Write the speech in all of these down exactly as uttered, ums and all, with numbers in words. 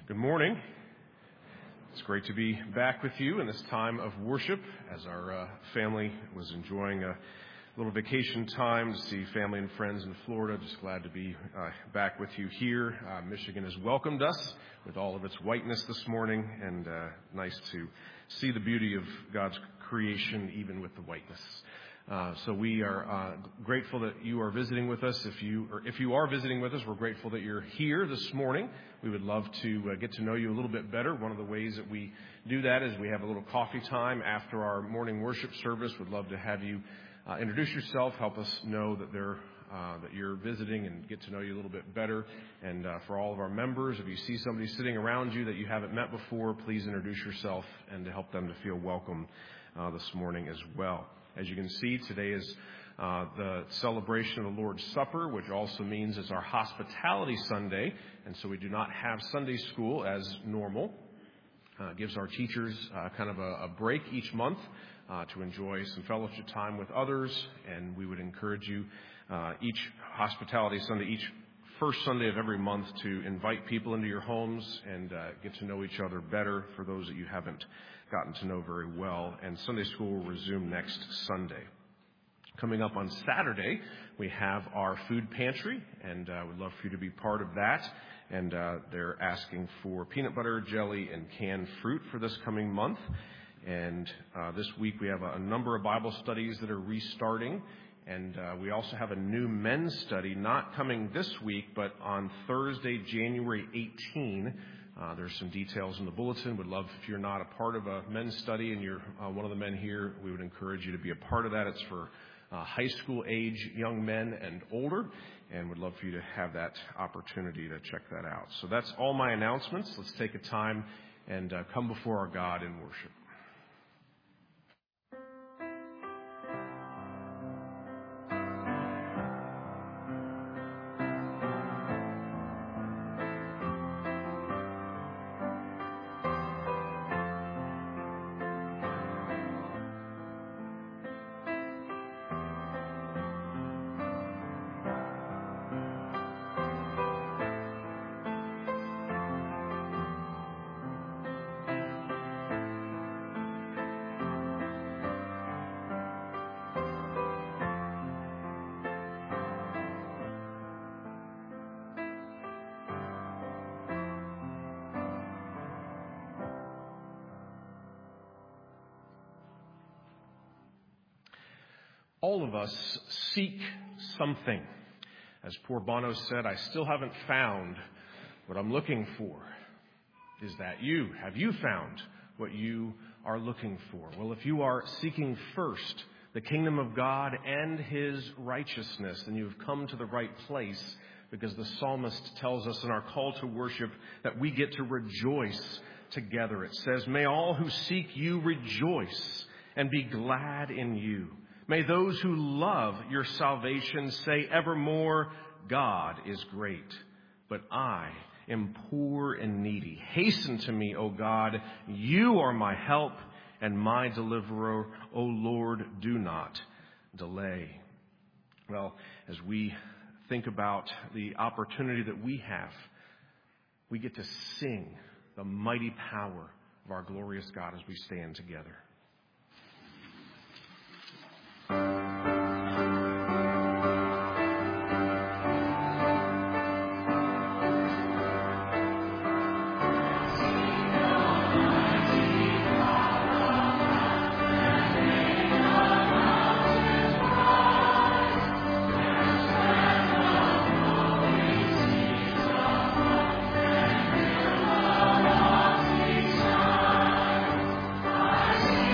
Good morning. It's great to be back with you in this time of worship as our uh, family was enjoying a little vacation time to see family and friends in Florida. Just glad to be uh, back with you here. Uh, Michigan has welcomed us with all of its whiteness this morning, and uh, nice to see the beauty of God's creation even with the whiteness. Uh, so we are uh, grateful that you are visiting with us. If you or if you are visiting with us, we're grateful that you're here this morning. We would love to uh, get to know you a little bit better. One of the ways that we do that is we have a little coffee time after our morning worship service. We'd love to have you uh, introduce yourself, help us know that they're uh, that you're visiting, and get to know you a little bit better. And uh, for all of our members, if you see somebody sitting around you that you haven't met before, please introduce yourself and to help them to feel welcome uh, this morning as well. As you can see, today is uh, the celebration of the Lord's Supper, which also means it's our Hospitality Sunday, and so we do not have Sunday school as normal. Uh, it gives our teachers uh, kind of a, a break each month uh, to enjoy some fellowship time with others, and we would encourage you uh, each Hospitality Sunday, each first Sunday of every month, to invite people into your homes and uh, get to know each other better for those that you haven't gotten to know very well. And Sunday school will resume next Sunday. Coming up on Saturday, we have our food pantry, and uh, we'd love for you to be part of that. And uh, they're asking for peanut butter, jelly, and canned fruit for this coming month. And uh, this week we have a, a number of Bible studies that are restarting. And uh, we also have a new men's study, not coming this week, but on Thursday, January eighteenth. Uh, there's some details in the bulletin. Would love, if you're not a part of a men's study and you're uh, one of the men here, we would encourage you to be a part of that. It's for uh, high school age young men and older, and would love for you to have that opportunity to check that out. So that's all my announcements. Let's take a time and uh, come before our God in worship. All of us seek something. As poor Bono said, I still haven't found what I'm looking for. Is that you? Have you found what you are looking for? Well, if you are seeking first the kingdom of God and his righteousness, then you've come to the right place, because the psalmist tells us in our call to worship that we get to rejoice together. It says, may all who seek you rejoice and be glad in you. May those who love your salvation say evermore, God is great, but I am poor and needy. Hasten to me, O God. You are my help and my deliverer. O Lord, do not delay. Well, as we think about the opportunity that we have, we get to sing the mighty power of our glorious God as we stand together. Thank you.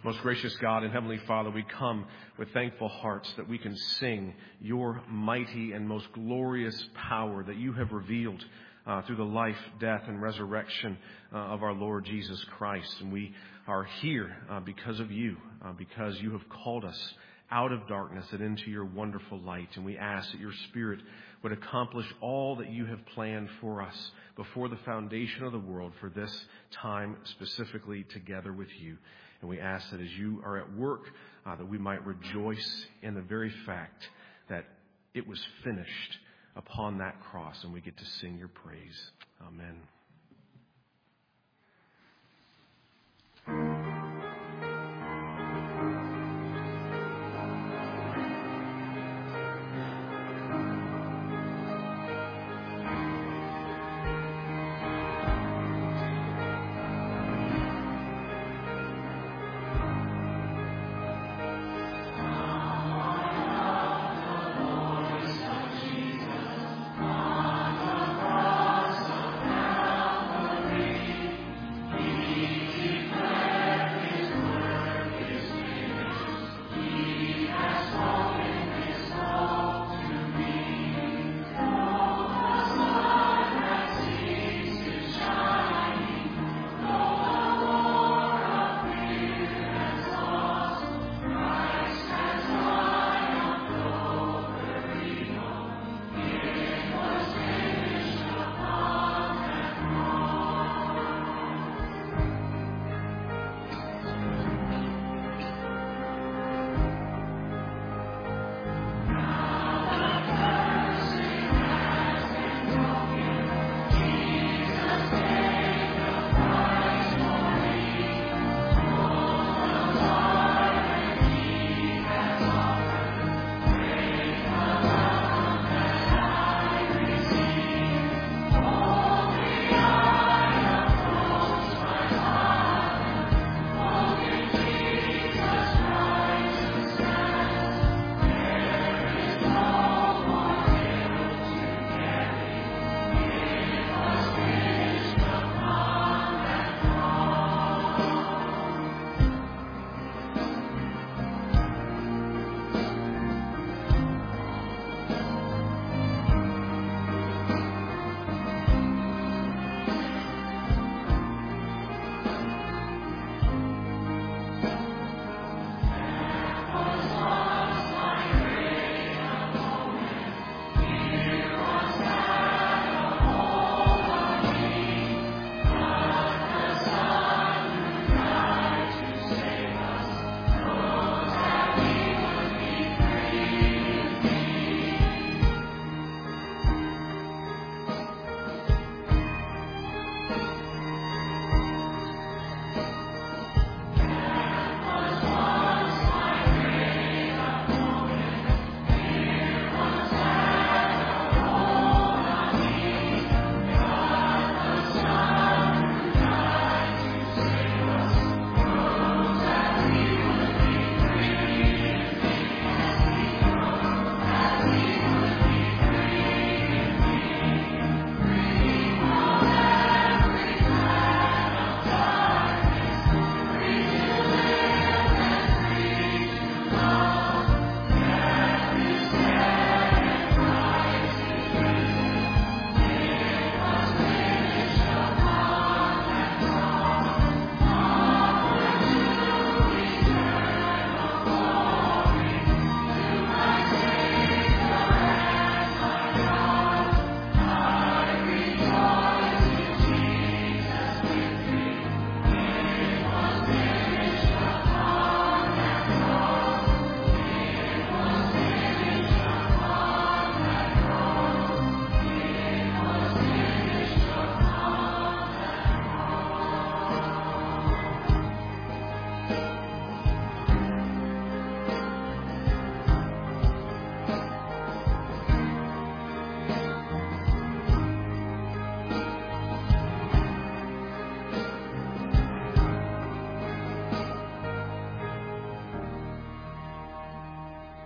Most gracious God and Heavenly Father, we come with thankful hearts that we can sing your mighty and most glorious power that you have revealed uh, through the life, death, and resurrection uh, of our Lord Jesus Christ. And we are here uh, because of you, uh, because you have called us out of darkness and into your wonderful light. And we ask that your Spirit would accomplish all that you have planned for us before the foundation of the world for this time specifically together with you. And we ask that as you are at work, uh, that we might rejoice in the very fact that it was finished upon that cross, and we get to sing your praise. Amen.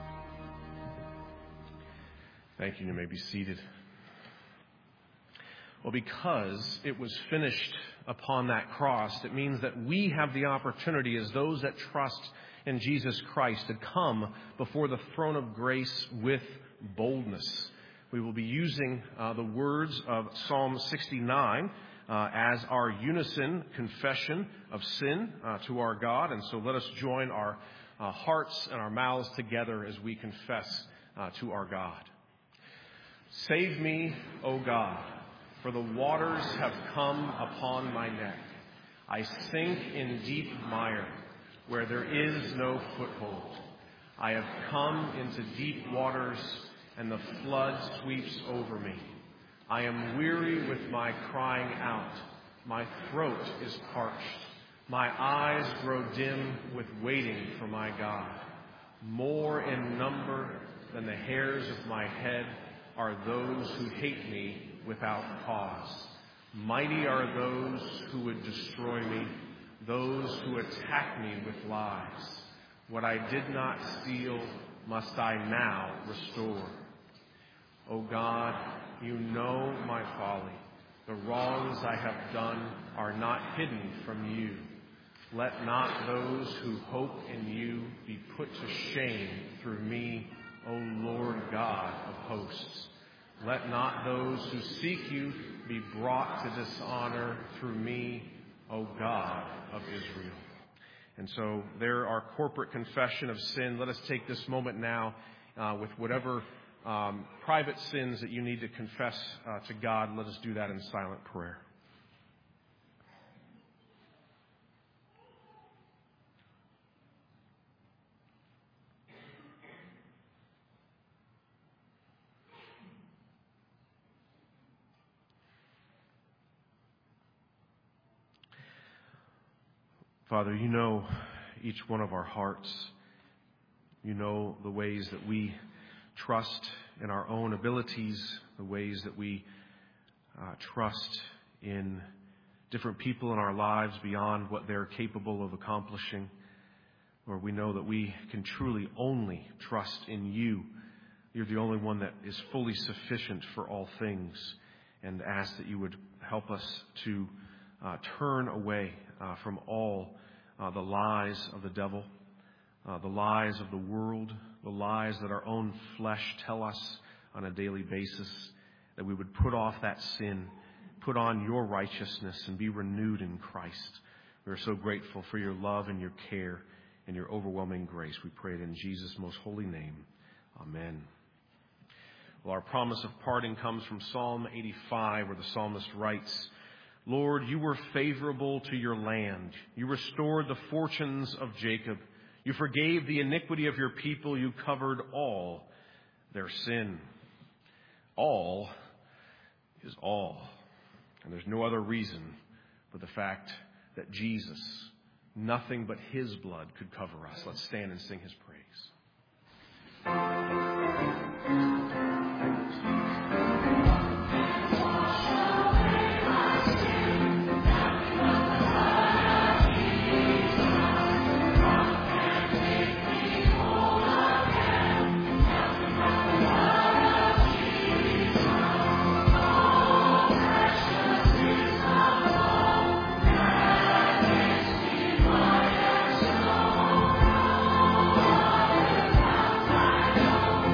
Thank you. You may be seated. Well, because it was finished upon that cross, it means that we have the opportunity as those that trust in Jesus Christ to come before the throne of grace with boldness. We will be using uh, the words of Psalm sixty-nine uh, as our unison confession of sin uh, to our God. And so let us join our uh, hearts and our mouths together as we confess uh, to our God. Save me, O God, for the waters have come upon my neck. I sink in deep mire where there is no foothold. I have come into deep waters, and the flood sweeps over me. I am weary with my crying out. My throat is parched. My eyes grow dim with waiting for my God. More in number than the hairs of my head are those who hate me without cause. Mighty are those who would destroy me, those who attack me with lies. What I did not steal must I now restore. O God, you know my folly. The wrongs I have done are not hidden from you. Let not those who hope in you be put to shame through me, O Lord God of hosts. Let not those who seek you be brought to dishonor through me, O God of Israel. And so there, our corporate confession of sin. Let us take this moment now uh, with whatever um, private sins that you need to confess uh, to God. Let us do that in silent prayer. Father, you know each one of our hearts. You know the ways that we trust in our own abilities, the ways that we uh, trust in different people in our lives beyond what they're capable of accomplishing. Lord, we know that we can truly only trust in you. You're the only one that is fully sufficient for all things, and ask that you would help us to uh, turn away uh, from all Uh, the lies of the devil, uh, the lies of the world, the lies that our own flesh tell us on a daily basis, that we would put off that sin, put on your righteousness, and be renewed in Christ. We are so grateful for your love and your care and your overwhelming grace. We pray it in Jesus' most holy name. Amen. Well, our promise of pardon comes from Psalm eighty-five, where the psalmist writes, Lord, you were favorable to your land. You restored the fortunes of Jacob. You forgave the iniquity of your people. You covered all their sin. All is all. And there's no other reason but the fact that Jesus, nothing but his blood could cover us. Let's stand and sing his praise. Oh,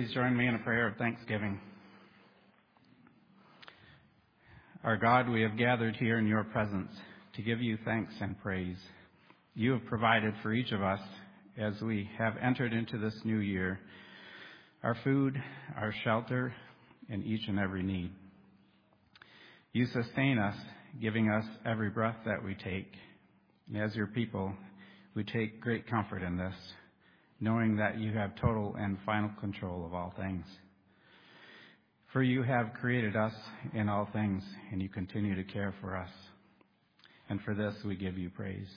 please join me in a prayer of thanksgiving. Our God, we have gathered here in your presence to give you thanks and praise. You have provided for each of us as we have entered into this new year our food, our shelter, and each and every need. You sustain us, giving us every breath that we take. As your people, we take great comfort in this, knowing that you have total and final control of all things. For you have created us in all things, and you continue to care for us. And for this we give you praise.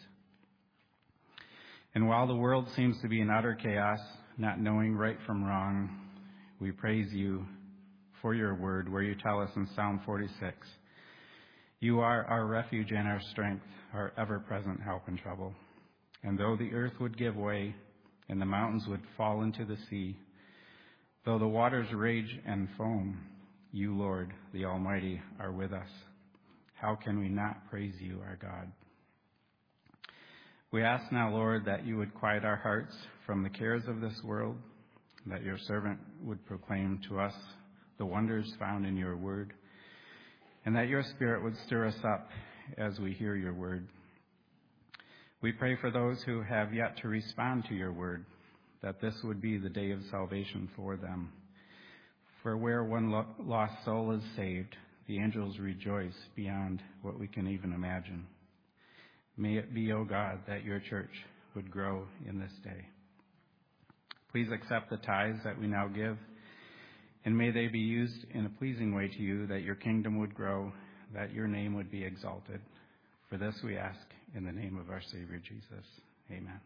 And while the world seems to be in utter chaos, not knowing right from wrong, we praise you for your word, where you tell us in Psalm forty-six, you are our refuge and our strength, our ever-present help in trouble. And though the earth would give way, and the mountains would fall into the sea, though the waters rage and foam, you, Lord, the Almighty, are with us. How can we not praise you, our God? We ask now, Lord, that you would quiet our hearts from the cares of this world, that your servant would proclaim to us the wonders found in your word, and that your Spirit would stir us up as we hear your word. We pray for those who have yet to respond to your word, that this would be the day of salvation for them. For where one lo- lost soul is saved, the angels rejoice beyond what we can even imagine. May it be, O God, that your church would grow in this day. Please accept the tithes that we now give, and may they be used in a pleasing way to you, that your kingdom would grow, that your name would be exalted. For this we ask in the name of our Savior Jesus. Amen.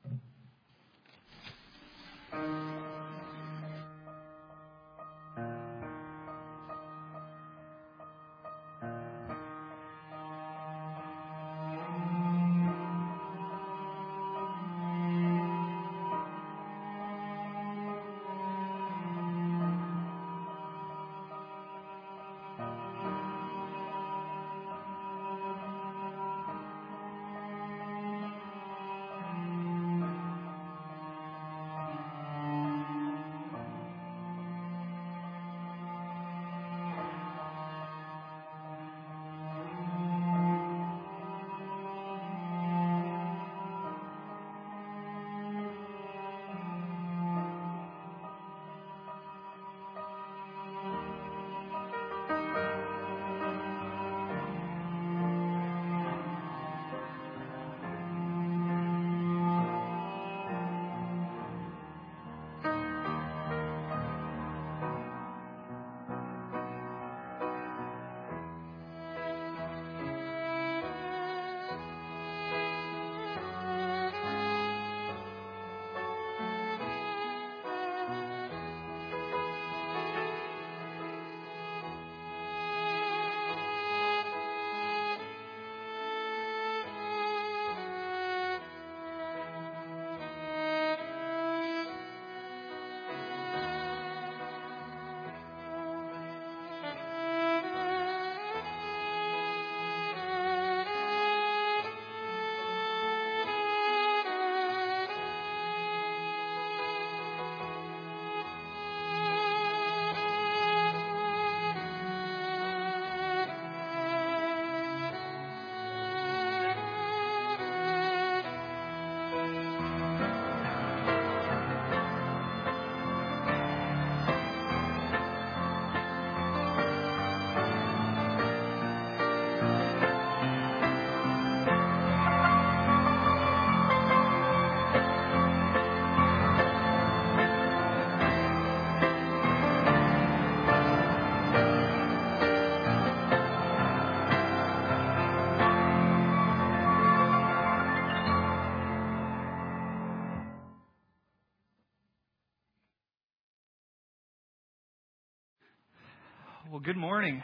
Well, good morning.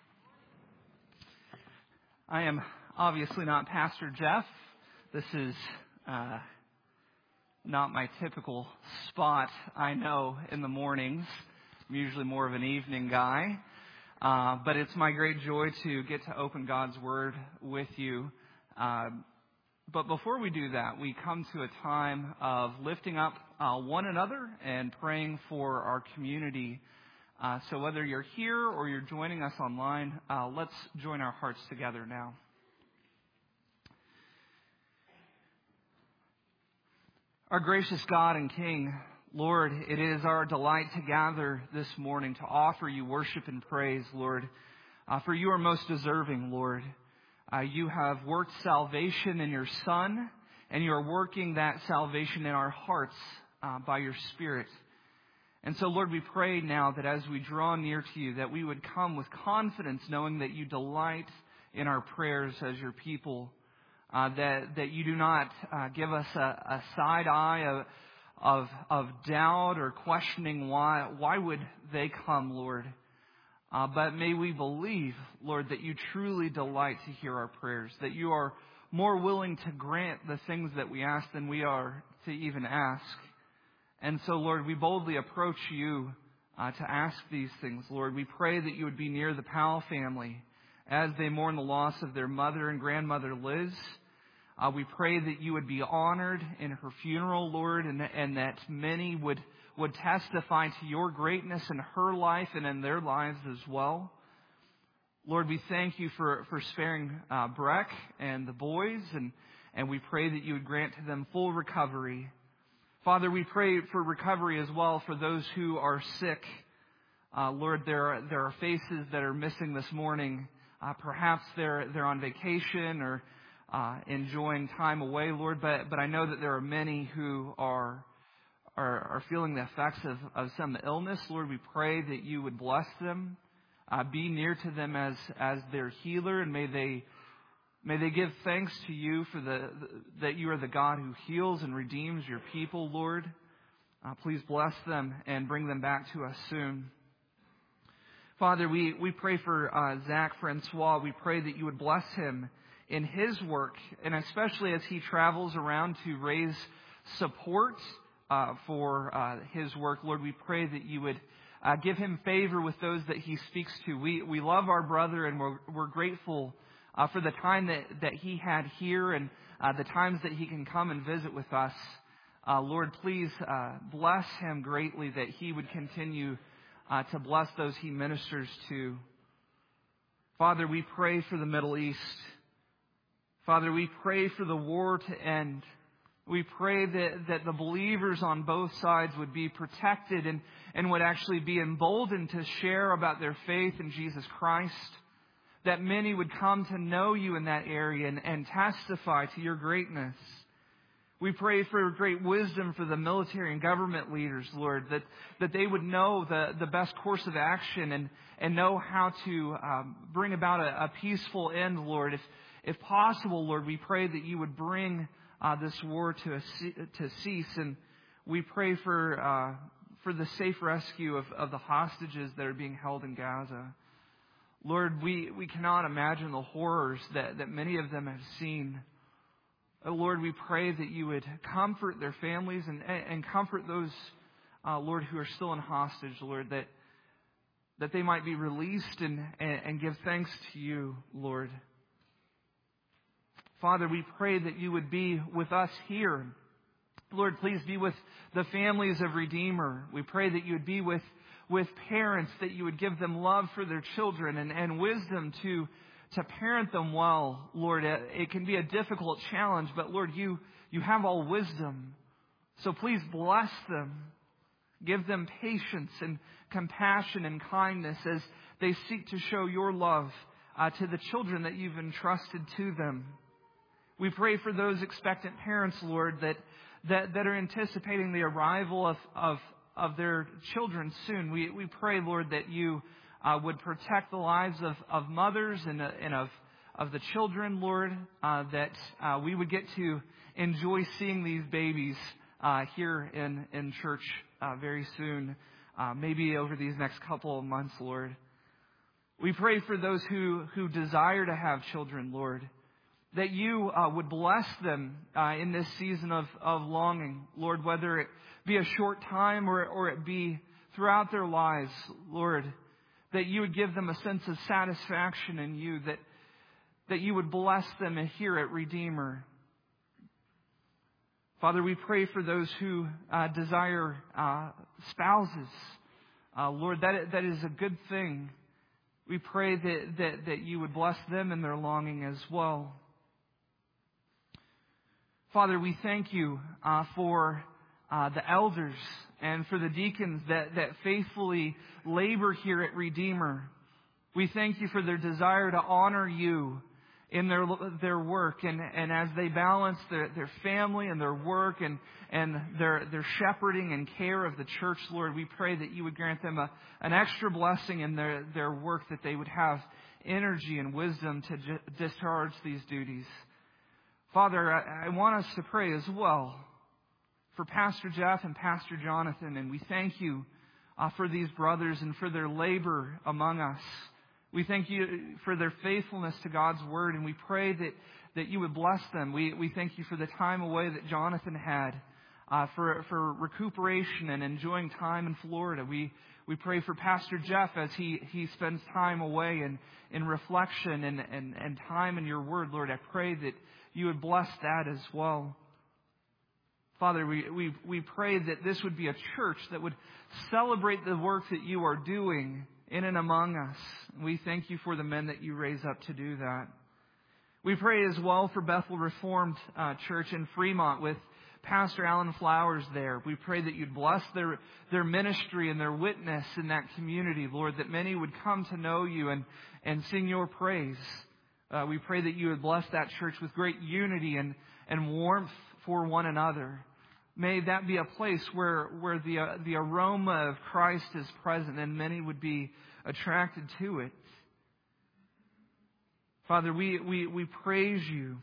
I am obviously not Pastor Jeff. This is uh, not my typical spot, I know, in the mornings. I'm usually more of an evening guy. Uh, but it's my great joy to get to open God's Word with you. Uh, But before we do that, we come to a time of lifting up uh, one another and praying for our community. Uh, so whether you're here or you're joining us online, uh, let's join our hearts together now. Our gracious God and King, Lord, it is our delight to gather this morning to offer you worship and praise, Lord, uh, for you are most deserving, Lord. Uh, you have worked salvation in your Son, and you are working that salvation in our hearts uh, by your Spirit. And so, Lord, we pray now that as we draw near to you, that we would come with confidence, knowing that you delight in our prayers as your people. Uh, that that you do not uh, give us a, a side eye of, of of doubt or questioning why why would they come, Lord. Uh, but may we believe, Lord, that you truly delight to hear our prayers, that you are more willing to grant the things that we ask than we are to even ask. And so, Lord, we boldly approach you uh, to ask these things, Lord. We pray that you would be near the Powell family as they mourn the loss of their mother and grandmother, Liz. Uh, we pray that you would be honored in her funeral, Lord, and, and that many would, would testify to your greatness in her life and in their lives as well. Lord, we thank you for, for sparing uh, Breck and the boys, and, and we pray that you would grant to them full recovery. Father, we pray for recovery as well for those who are sick. Uh, Lord, there are, there are faces that are missing this morning. Uh, perhaps they're they're on vacation or Uh, enjoying time away, Lord, but but I know that there are many who are are, are feeling the effects of, of some illness. Lord, we pray that you would bless them, uh, be near to them as as their healer, and may they may they give thanks to you for the, the that you are the God who heals and redeems your people, Lord. Uh, please bless them and bring them back to us soon. Father, we we pray for uh, Zach Francois. We pray that you would bless him in his work, and especially as he travels around to raise support uh, for uh, his work. Lord, we pray that you would uh, give him favor with those that he speaks to. We we love our brother, and we're, we're grateful uh, for the time that, that he had here and uh, the times that he can come and visit with us. Uh, Lord, please uh, bless him greatly, that he would continue uh, to bless those he ministers to. Father, we pray for the Middle East. Father, we pray for the war to end. We pray that, that the believers on both sides would be protected and, and would actually be emboldened to share about their faith in Jesus Christ. That many would come to know you in that area and, and testify to your greatness. We pray for great wisdom for the military and government leaders, Lord, that, that they would know the, the best course of action and, and know how to um, bring about a, a peaceful end, Lord. If If possible, Lord, we pray that you would bring uh, this war to a, to cease, and we pray for uh, for the safe rescue of, of the hostages that are being held in Gaza. Lord, we, we cannot imagine the horrors that, that many of them have seen. Oh, Lord, we pray that you would comfort their families and, and comfort those, uh, Lord, who are still in hostage, Lord, that that they might be released and, and, and give thanks to you, Lord. Father, we pray that you would be with us here. Lord, please be with the families of Redeemer. We pray that you would be with, with parents, that you would give them love for their children and, and wisdom to, to parent them well. Lord, it can be a difficult challenge, but Lord, you, you have all wisdom. So please bless them. Give them patience and compassion and kindness as they seek to show your love uh, to the children that you've entrusted to them. We pray for those expectant parents, Lord, that that, that are anticipating the arrival of, of, of their children soon. We we pray, Lord, that you uh, would protect the lives of, of mothers and, uh, and of, of the children, Lord, uh, that uh, we would get to enjoy seeing these babies uh, here in, in church uh, very soon, uh, maybe over these next couple of months, Lord. We pray for those who, who desire to have children, Lord, that you uh, would bless them uh, in this season of, of longing, Lord, whether it be a short time or, or it be throughout their lives, Lord, that you would give them a sense of satisfaction in you, that, that you would bless them here at Redeemer. Father, we pray for those who uh, desire uh, spouses. Uh, Lord, that that is a good thing. We pray that, that, that you would bless them in their longing as well. Father, we thank you uh, for uh, the elders and for the deacons that, that faithfully labor here at Redeemer. We thank you for their desire to honor you in their their work, and, and as they balance their, their family and their work and, and their, their shepherding and care of the church, Lord, we pray that you would grant them a, an extra blessing in their, their work, that they would have energy and wisdom to j- discharge these duties. Father, I, I want us to pray as well for Pastor Jeff and Pastor Jonathan, and we thank you uh, for these brothers and for their labor among us. We thank you for their faithfulness to God's Word, and we pray that, that you would bless them. We we thank you for the time away that Jonathan had, uh, for for recuperation and enjoying time in Florida. We we pray for Pastor Jeff as he, he spends time away in, in reflection and, and, and time in your Word. Lord, I pray that you would bless that as well. Father, we, we, we pray that this would be a church that would celebrate the work that you are doing in and among us. We thank you for the men that you raise up to do that. We pray as well for Bethel Reformed uh, Church in Fremont with Pastor Alan Flowers there. We pray that you'd bless their, their ministry and their witness in that community, Lord, that many would come to know you and, and sing your praise. Uh, we pray that you would bless that church with great unity and, and warmth for one another. May that be a place where, where the, uh, the aroma of Christ is present and many would be attracted to it. Father, we, we, we praise you.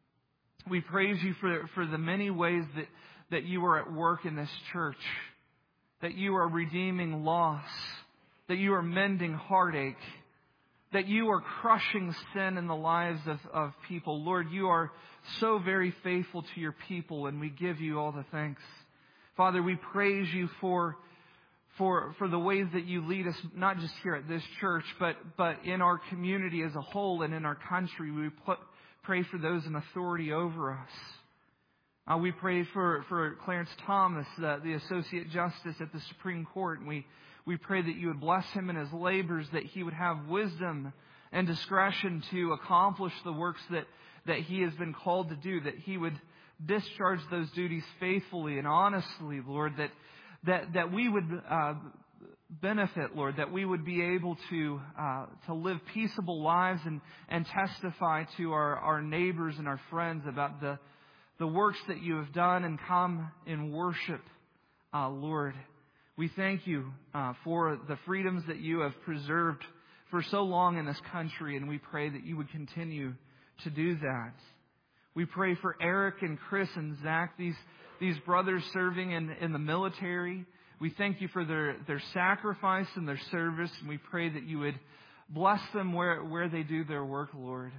We praise you for, for the many ways that, that you are at work in this church, that you are redeeming loss, that you are mending heartache, that you are crushing sin in the lives of, of people. Lord, you are so very faithful to your people, and we give you all the thanks. Father, we praise you for, for, for the ways that you lead us, not just here at this church, but, but in our community as a whole and in our country. We put, pray for those in authority over us. Uh, we pray for, for Clarence Thomas, the, the Associate Justice at the Supreme Court, and we We pray that you would bless him in his labors, that he would have wisdom and discretion to accomplish the works that, that he has been called to do, that he would discharge those duties faithfully and honestly, Lord, that that, that we would uh, benefit, Lord, that we would be able to uh, to live peaceable lives and, and testify to our, our neighbors and our friends about the, the works that you have done and come in worship, uh, Lord. We thank you uh, for the freedoms that you have preserved for so long in this country, and we pray that you would continue to do that. We pray for Eric and Chris and Zach, these these brothers serving in, in the military. We thank you for their, their sacrifice and their service, and we pray that you would bless them where, where they do their work, Lord.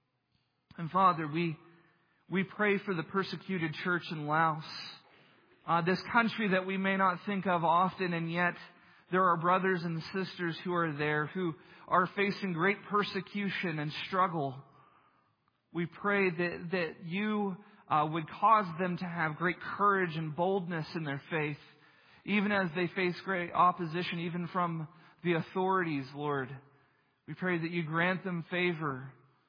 And Father, we we pray for the persecuted church in Laos. Uh, this country that we may not think of often, and yet there are brothers and sisters who are there who are facing great persecution and struggle. We pray that, that you uh, would cause them to have great courage and boldness in their faith, even as they face great opposition, even from the authorities, Lord. We pray that you grant them favor,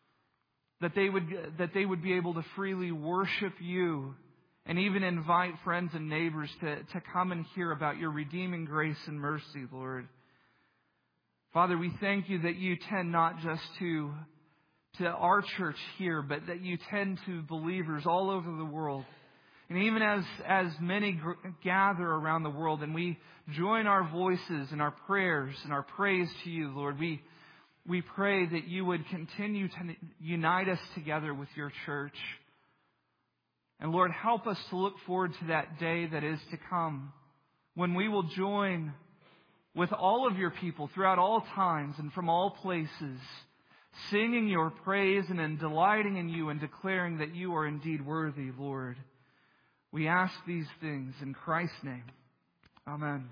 that they would, that they would be able to freely worship you, and even invite friends and neighbors to, to come and hear about your redeeming grace and mercy, Lord. Father, we thank you that you tend not just to, to our church here, but that you tend to believers all over the world. And even as, as many gr- gather around the world and we join our voices and our prayers and our praise to you, Lord, we, we pray that you would continue to unite us together with your church. And Lord, help us to look forward to that day that is to come, when we will join with all of your people throughout all times and from all places, singing your praise and in delighting in you and declaring that you are indeed worthy, Lord. We ask these things in Christ's name. Amen.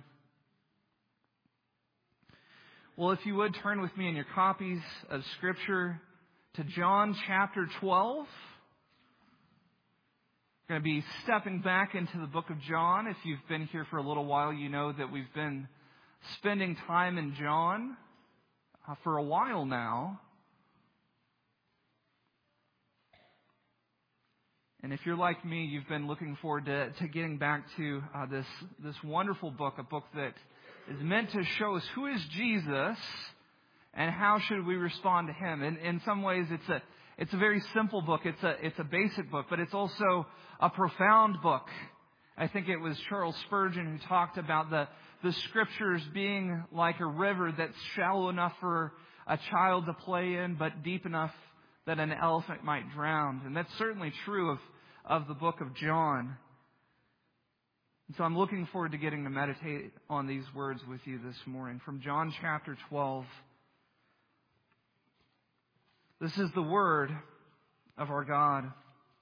Well, if you would turn with me in your copies of Scripture to John chapter twelve. We're going to be stepping back into the book of John. If you've been here for a little while, you know that we've been spending time in John uh, for a while now. And if you're like me, you've been looking forward to, to getting back to uh, this, this wonderful book, a book that is meant to show us who is Jesus and how should we respond to Him. And in some ways, it's a it's a very simple book. It's a it's a basic book, but it's also a profound book. I think it was Charles Spurgeon who talked about the the Scriptures being like a river that's shallow enough for a child to play in, but deep enough that an elephant might drown. And that's certainly true of, of the book of John. And so I'm looking forward to getting to meditate on these words with you this morning. From John chapter twelve. This is the word of our God.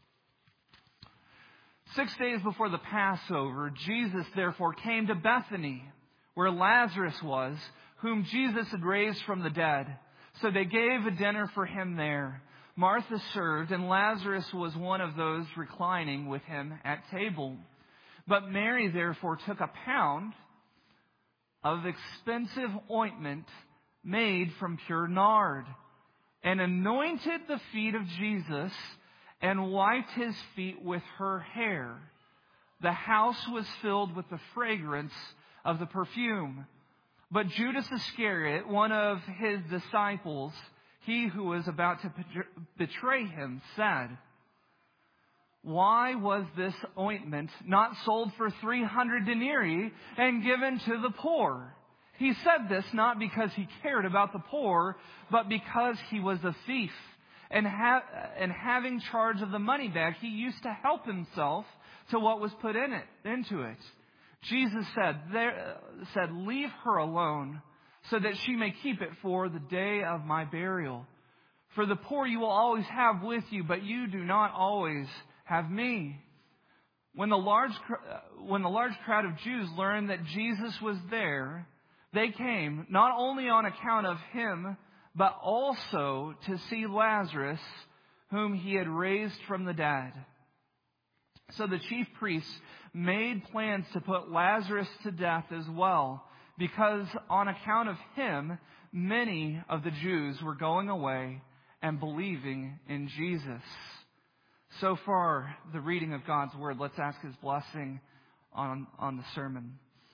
Six days before the Passover, Jesus therefore came to Bethany, where Lazarus was, whom Jesus had raised from the dead. So they gave a dinner for him there. Martha served, and Lazarus was one of those reclining with him at table. But Mary therefore took a pound of expensive ointment made from pure nard, and anointed the feet of Jesus, and wiped his feet with her hair. The house was filled with the fragrance of the perfume. But Judas Iscariot, one of his disciples, he who was about to betray him, said, "Why was this ointment not sold for three hundred denarii and given to the poor?" He said this not because he cared about the poor, but because he was a thief. And, ha- and having charge of the money bag, he used to help himself to what was put in it, into it. Jesus said, there, said, "Leave her alone, so that she may keep it for the day of my burial. For the poor you will always have with you, but you do not always have me." When the large, when the large crowd of Jews learned that Jesus was there, they came not only on account of him, but also to see Lazarus, whom he had raised from the dead. So the chief priests made plans to put Lazarus to death as well, because on account of him, many of the Jews were going away and believing in Jesus. So far, the reading of God's Word. Let's ask His blessing on, on the sermon.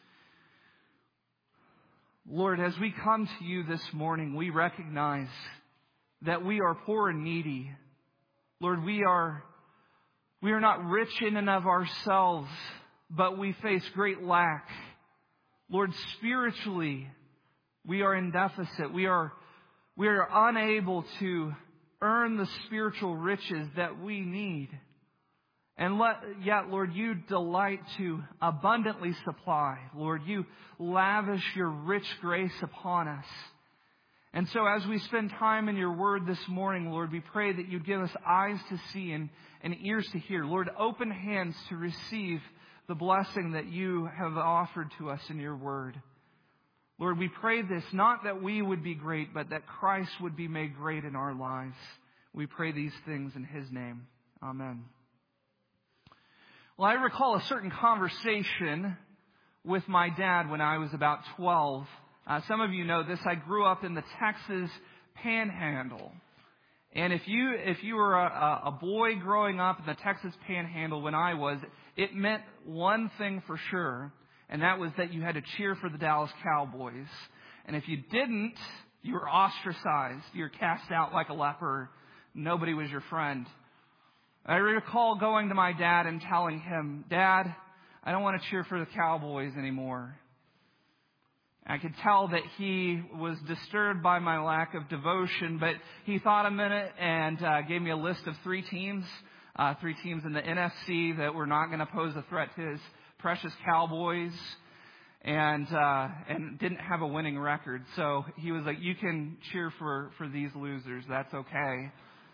Lord, as we come to you this morning, we recognize that we are poor and needy. Lord, we are, we are not rich in and of ourselves, but we face great lack. Lord, spiritually, we are in deficit. We are, we are unable to earn the spiritual riches that we need. And let, yet, Lord, you delight to abundantly supply. Lord, you lavish your rich grace upon us. And so as we spend time in your word this morning, Lord, we pray that you'd give us eyes to see and, and ears to hear. Lord, open hands to receive the blessing that you have offered to us in your word. Lord, we pray this not that we would be great, but that Christ would be made great in our lives. We pray these things in His name. Amen. Well, I recall a certain conversation with my dad when I was about twelve. Uh, some of you know this. I grew up in the Texas Panhandle. And if you if you were a, a boy growing up in the Texas Panhandle when I was, it meant one thing for sure, and that was that you had to cheer for the Dallas Cowboys. And if you didn't, you were ostracized. You were cast out like a leper. Nobody was your friend. I recall going to my dad and telling him, "Dad, I don't want to cheer for the Cowboys anymore." I could tell that he was disturbed by my lack of devotion, but he thought a minute and uh, gave me a list of three teams, uh, three teams in the N F C that were not going to pose a threat to his precious Cowboys, and uh, and didn't have a winning record. So he was like, "You can cheer for, for these losers. That's okay."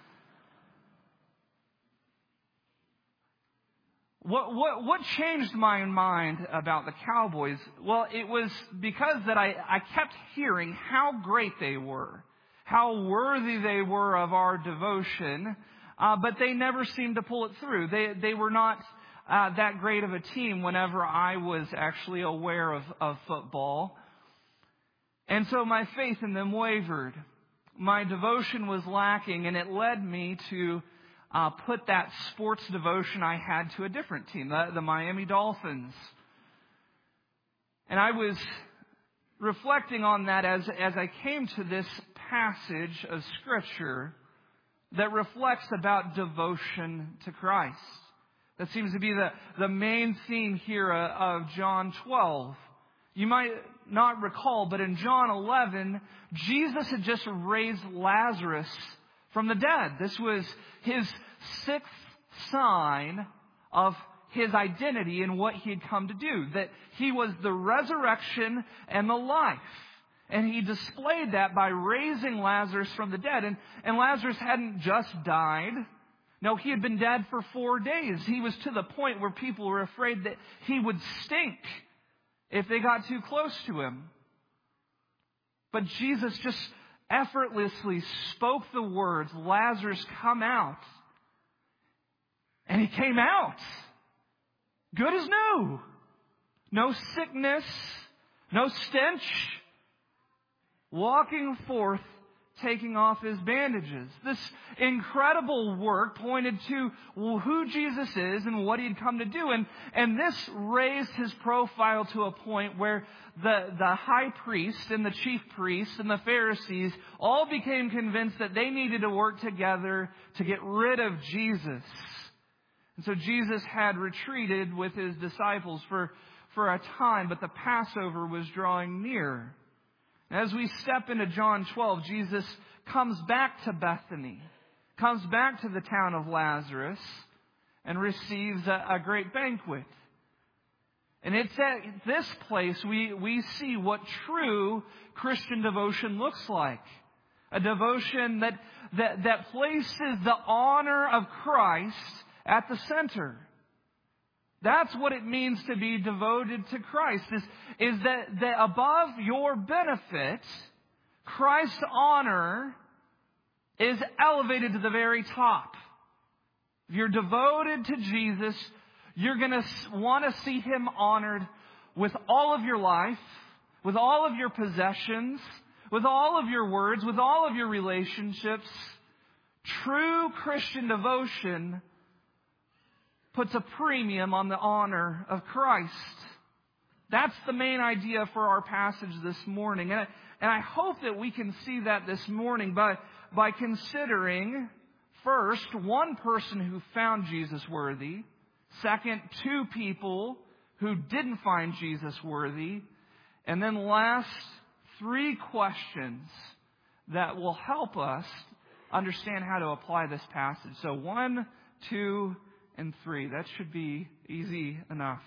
What, what, what changed my mind about the Cowboys? Well, it was because that I, I kept hearing how great they were, how worthy they were of our devotion, uh, but they never seemed to pull it through. They they were not uh, that great of a team whenever I was actually aware of, of football. And so my faith in them wavered. My devotion was lacking, and it led me to uh, put that sports devotion I had to a different team, the, the Miami Dolphins. And I was reflecting on that as, as I came to this passage of Scripture that reflects about devotion to Christ. That seems to be the, the main theme here of John twelve. You might not recall, but in John eleven, Jesus had just raised Lazarus from the dead. This was his sixth sign of his identity and what he had come to do. That he was the resurrection and the life. And he displayed that by raising Lazarus from the dead. And, and Lazarus hadn't just died. No, he had been dead for four days. He was to the point where people were afraid that he would stink if they got too close to him. But Jesus just effortlessly spoke the words, Lazarus, come out. And he came out. Good as new. No sickness, no stench. Walking forth, taking off his bandages. This incredible work pointed to who Jesus is and what he'd come to do. And, and this raised his profile to a point where the, the high priest and the chief priests and the Pharisees all became convinced that they needed to work together to get rid of Jesus. And so Jesus had retreated with his disciples for, for a time, but the Passover was drawing near. As we step into John twelve, Jesus comes back to Bethany, comes back to the town of Lazarus, and receives a, a great banquet. And it's at this place we, we see what true Christian devotion looks like. A devotion that, that, that places the honor of Christ at the center. That's what it means to be devoted to Christ, is, is that, that above your benefit, Christ's honor is elevated to the very top. If you're devoted to Jesus, you're going to want to see Him honored with all of your life, with all of your possessions, with all of your words, with all of your relationships. True Christian devotion puts a premium on the honor of Christ. That's the main idea for our passage this morning. And I, and I hope that we can see that this morning by, by considering, first, one person who found Jesus worthy. Second, two people who didn't find Jesus worthy. And then last, three questions that will help us understand how to apply this passage. So one, two, and three. That should be easy enough.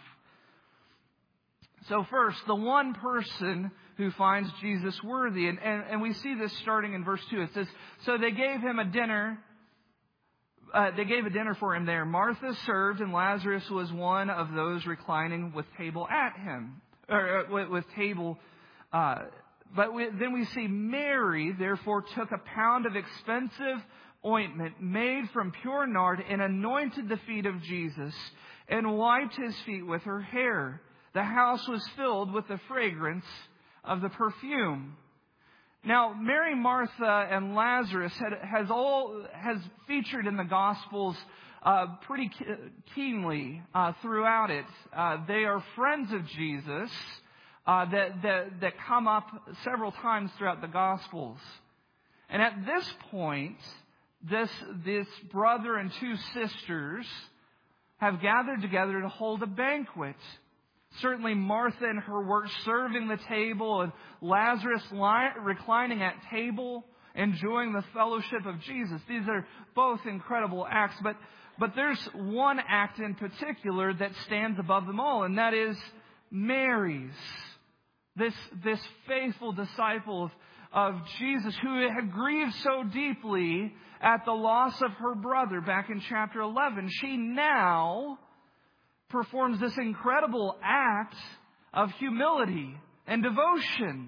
So first, the one person who finds Jesus worthy. And, and, and we see this starting in verse two. It says, so they gave him a dinner. Uh, they gave a dinner for him there. Martha served, and Lazarus was one of those reclining with table at him. Or uh, with, with table. Uh, but we, then we see Mary, therefore, took a pound of expensive ointment made from pure nard and anointed the feet of Jesus and wiped his feet with her hair. The house was filled with the fragrance of the perfume. Now, Mary, Martha, and Lazarus had, has all has featured in the Gospels uh, pretty keenly uh, throughout it. Uh, they are friends of Jesus uh, that, that that come up several times throughout the Gospels. And at this point, This, this brother and two sisters have gathered together to hold a banquet. Certainly Martha in her work serving the table, and Lazarus li- reclining at table, enjoying the fellowship of Jesus. These are both incredible acts, but, but there's one act in particular that stands above them all, and that is Mary's. This, this faithful disciple of, of Jesus who had grieved so deeply at the loss of her brother back in chapter eleven. She now performs this incredible act of humility and devotion.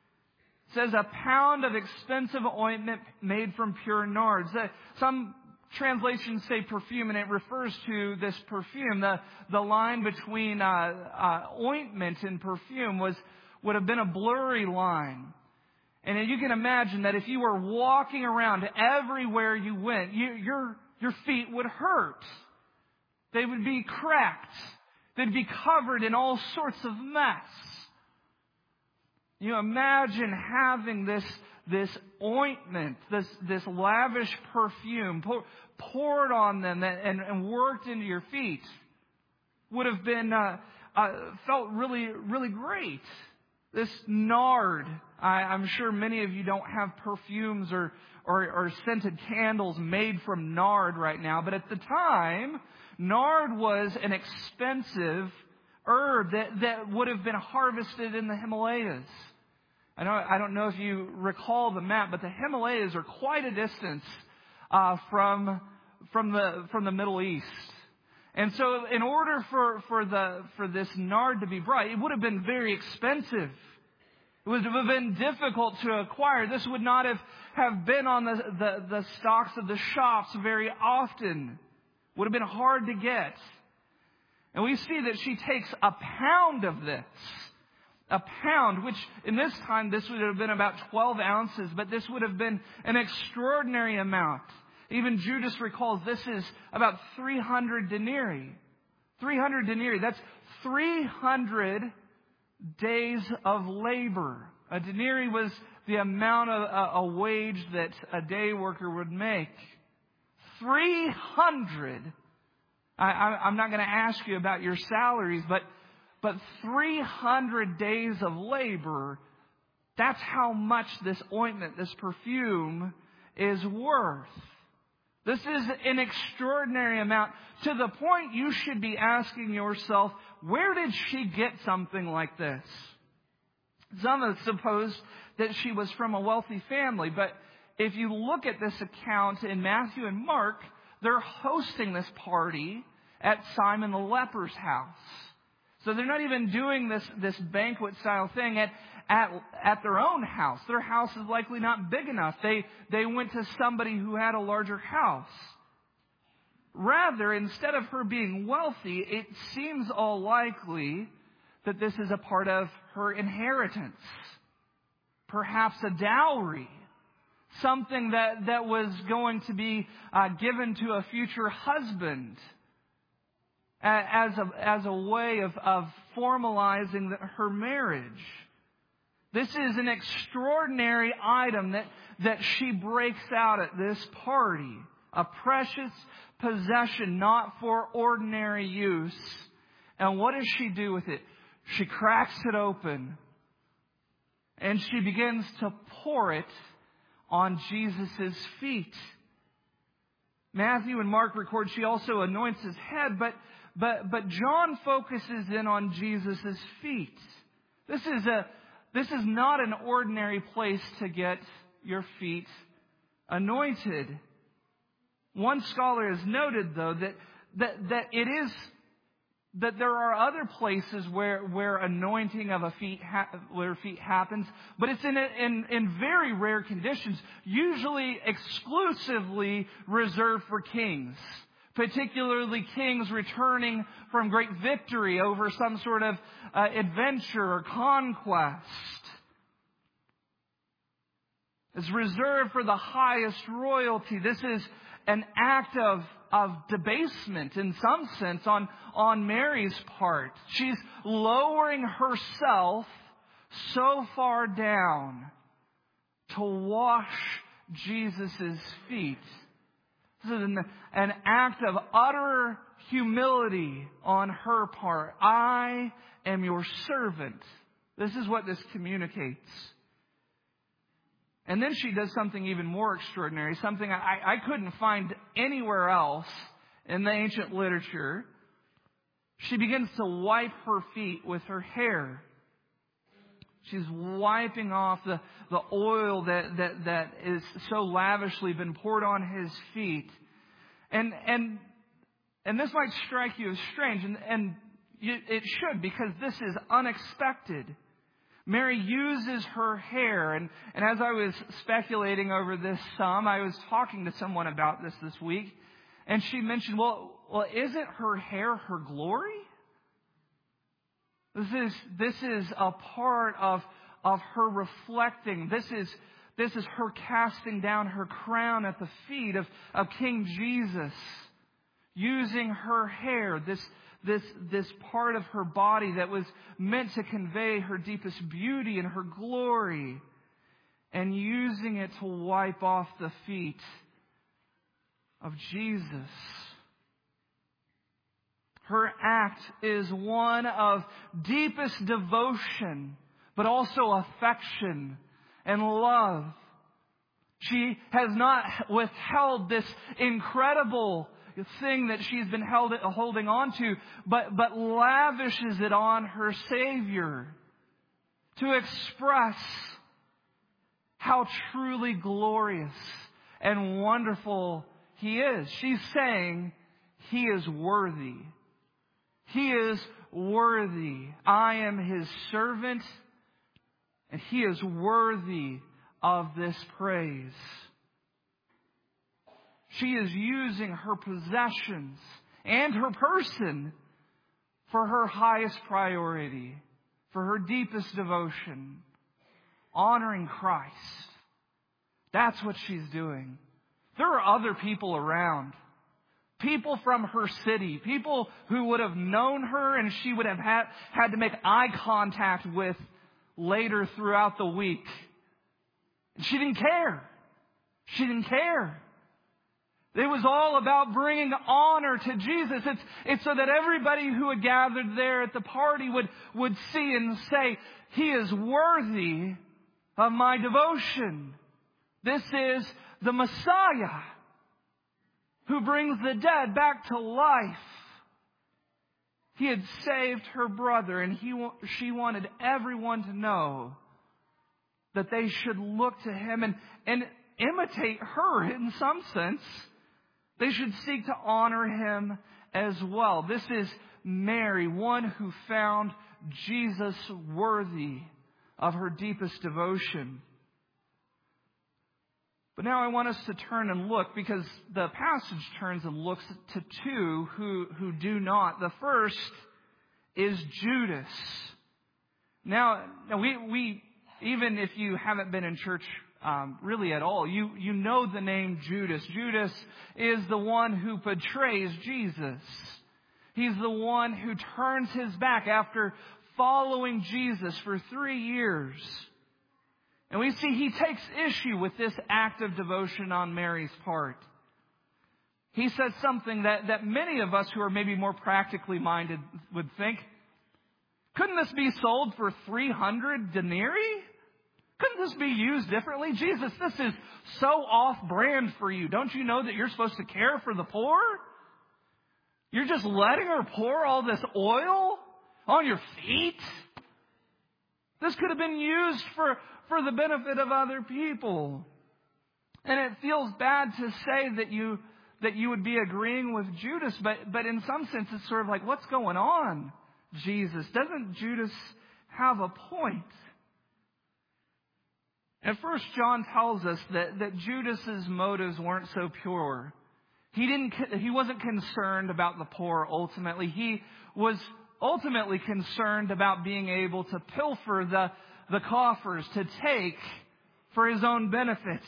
It says a pound of expensive ointment made from pure nards. Some translations say perfume, and it refers to this perfume. The, the line between uh, uh, ointment and perfume was would have been a blurry line. And you can imagine that if you were walking around everywhere you went, you, your, your feet would hurt. They would be cracked. They'd be covered in all sorts of mess. You imagine having this, this ointment, this, this lavish perfume pour, poured on them and, and worked into your feet. Would have been, uh, uh, felt really, really great. This nard, I, I'm sure many of you don't have perfumes or, or, or scented candles made from nard right now, but at the time, nard was an expensive herb that, that would have been harvested in the Himalayas. I know I don't know if you recall the map, but the Himalayas are quite a distance uh, from from the from the Middle East. And so in order for, for the for this nard to be brought, it would have been very expensive. It would have been difficult to acquire. This would not have, have been on the, the, the stocks of the shops very often. It would have been hard to get. And we see that she takes a pound of this. A pound, which in this time this would have been about twelve ounces, but this would have been an extraordinary amount. Even Judas recalls this is about three hundred denarii. three hundred denarii. That's three hundred days of labor. A denarii was the amount of a, a wage that a day worker would make. three hundred. I, I, I'm not going to ask you about your salaries, but, but three hundred days of labor, that's how much this ointment, this perfume is worth. This is an extraordinary amount, to the point you should be asking yourself, where did she get something like this? Some have supposed that she was from a wealthy family, but if you look at this account in Matthew and Mark, they're hosting this party at Simon the leper's house. So they're not even doing this, this banquet style thing at, at, at their own house. Their house is likely not big enough. They, they went to somebody who had a larger house. Rather, instead of her being wealthy, it seems all likely that this is a part of her inheritance. Perhaps a dowry. Something that, that was going to be uh, given to a future husband. As a, as a way of, of formalizing the, her marriage. This is an extraordinary item that, that she breaks out at this party. A precious possession not for ordinary use. And what does she do with it? She cracks it open. And she begins to pour it on Jesus' feet. Matthew and Mark record she also anoints his head, but But but John focuses in on Jesus' feet. This is a this is not an ordinary place to get your feet anointed. One scholar has noted, though, that that, that it is that there are other places where, where anointing of a feet ha- where feet happens, but it's in, in in very rare conditions, usually exclusively reserved for kings. Particularly kings returning from great victory over some sort of uh, adventure or conquest. It's reserved for the highest royalty. This is an act of, of debasement in some sense on, on Mary's part. She's lowering herself so far down to wash Jesus' feet. This is an, an act of utter humility on her part. I am your servant. This is what this communicates. And then she does something even more extraordinary, something I, I couldn't find anywhere else in the ancient literature. She begins to wipe her feet with her hair. She's wiping off the, the oil that, that, that is so lavishly been poured on his feet. And and and this might strike you as strange, and, and you, it should, because this is unexpected. Mary uses her hair. And, and as I was speculating over this some, I was talking to someone about this this week. And she mentioned, well, well, isn't her hair her glory? This is, this is a part of, of her reflecting. This is, this is her casting down her crown at the feet of, of King Jesus. Using her hair, this, this, this part of her body that was meant to convey her deepest beauty and her glory, and using it to wipe off the feet of Jesus. Her act is one of deepest devotion, but also affection and love. She has not withheld this incredible thing that she's been held, holding on to, but, but lavishes it on her Savior to express how truly glorious and wonderful He is. She's saying He is worthy. He is worthy. I am His servant, and He is worthy of this praise. She is using her possessions and her person for her highest priority, for her deepest devotion, honoring Christ. That's what she's doing. There are other people around. People from her city. People who would have known her and she would have had, had to make eye contact with later throughout the week. And she didn't care. She didn't care. It was all about bringing honor to Jesus. It's, it's so that everybody who had gathered there at the party would, would see and say, He is worthy of my devotion. This is the Messiah who brings the dead back to life. He had saved her brother, and he, she wanted everyone to know that they should look to Him and, and imitate her in some sense. They should seek to honor Him as well. This is Mary, one who found Jesus worthy of her deepest devotion. But now I want us to turn and look, because the passage turns and looks to two who, who do not. The first is Judas. Now, now we, we, even if you haven't been in church um, really at all, you, you know the name Judas. Judas is the one who betrays Jesus. He's the one who turns his back after following Jesus for three years. And we see he takes issue with this act of devotion on Mary's part. He says something that, that many of us who are maybe more practically minded would think, couldn't this be sold for three hundred denarii? Couldn't this be used differently? Jesus, this is so off-brand for you. Don't you know that you're supposed to care for the poor? You're just letting her pour all this oil on your feet? This could have been used for, for the benefit of other people. And it feels bad to say that you that you would be agreeing with Judas, but, but in some sense it's sort of like, what's going on, Jesus? Doesn't Judas have a point? At first, John tells us that, that Judas's motives weren't so pure. He didn't. He wasn't concerned about the poor ultimately. He was ultimately concerned about being able to pilfer the, the coffers, to take for his own benefit.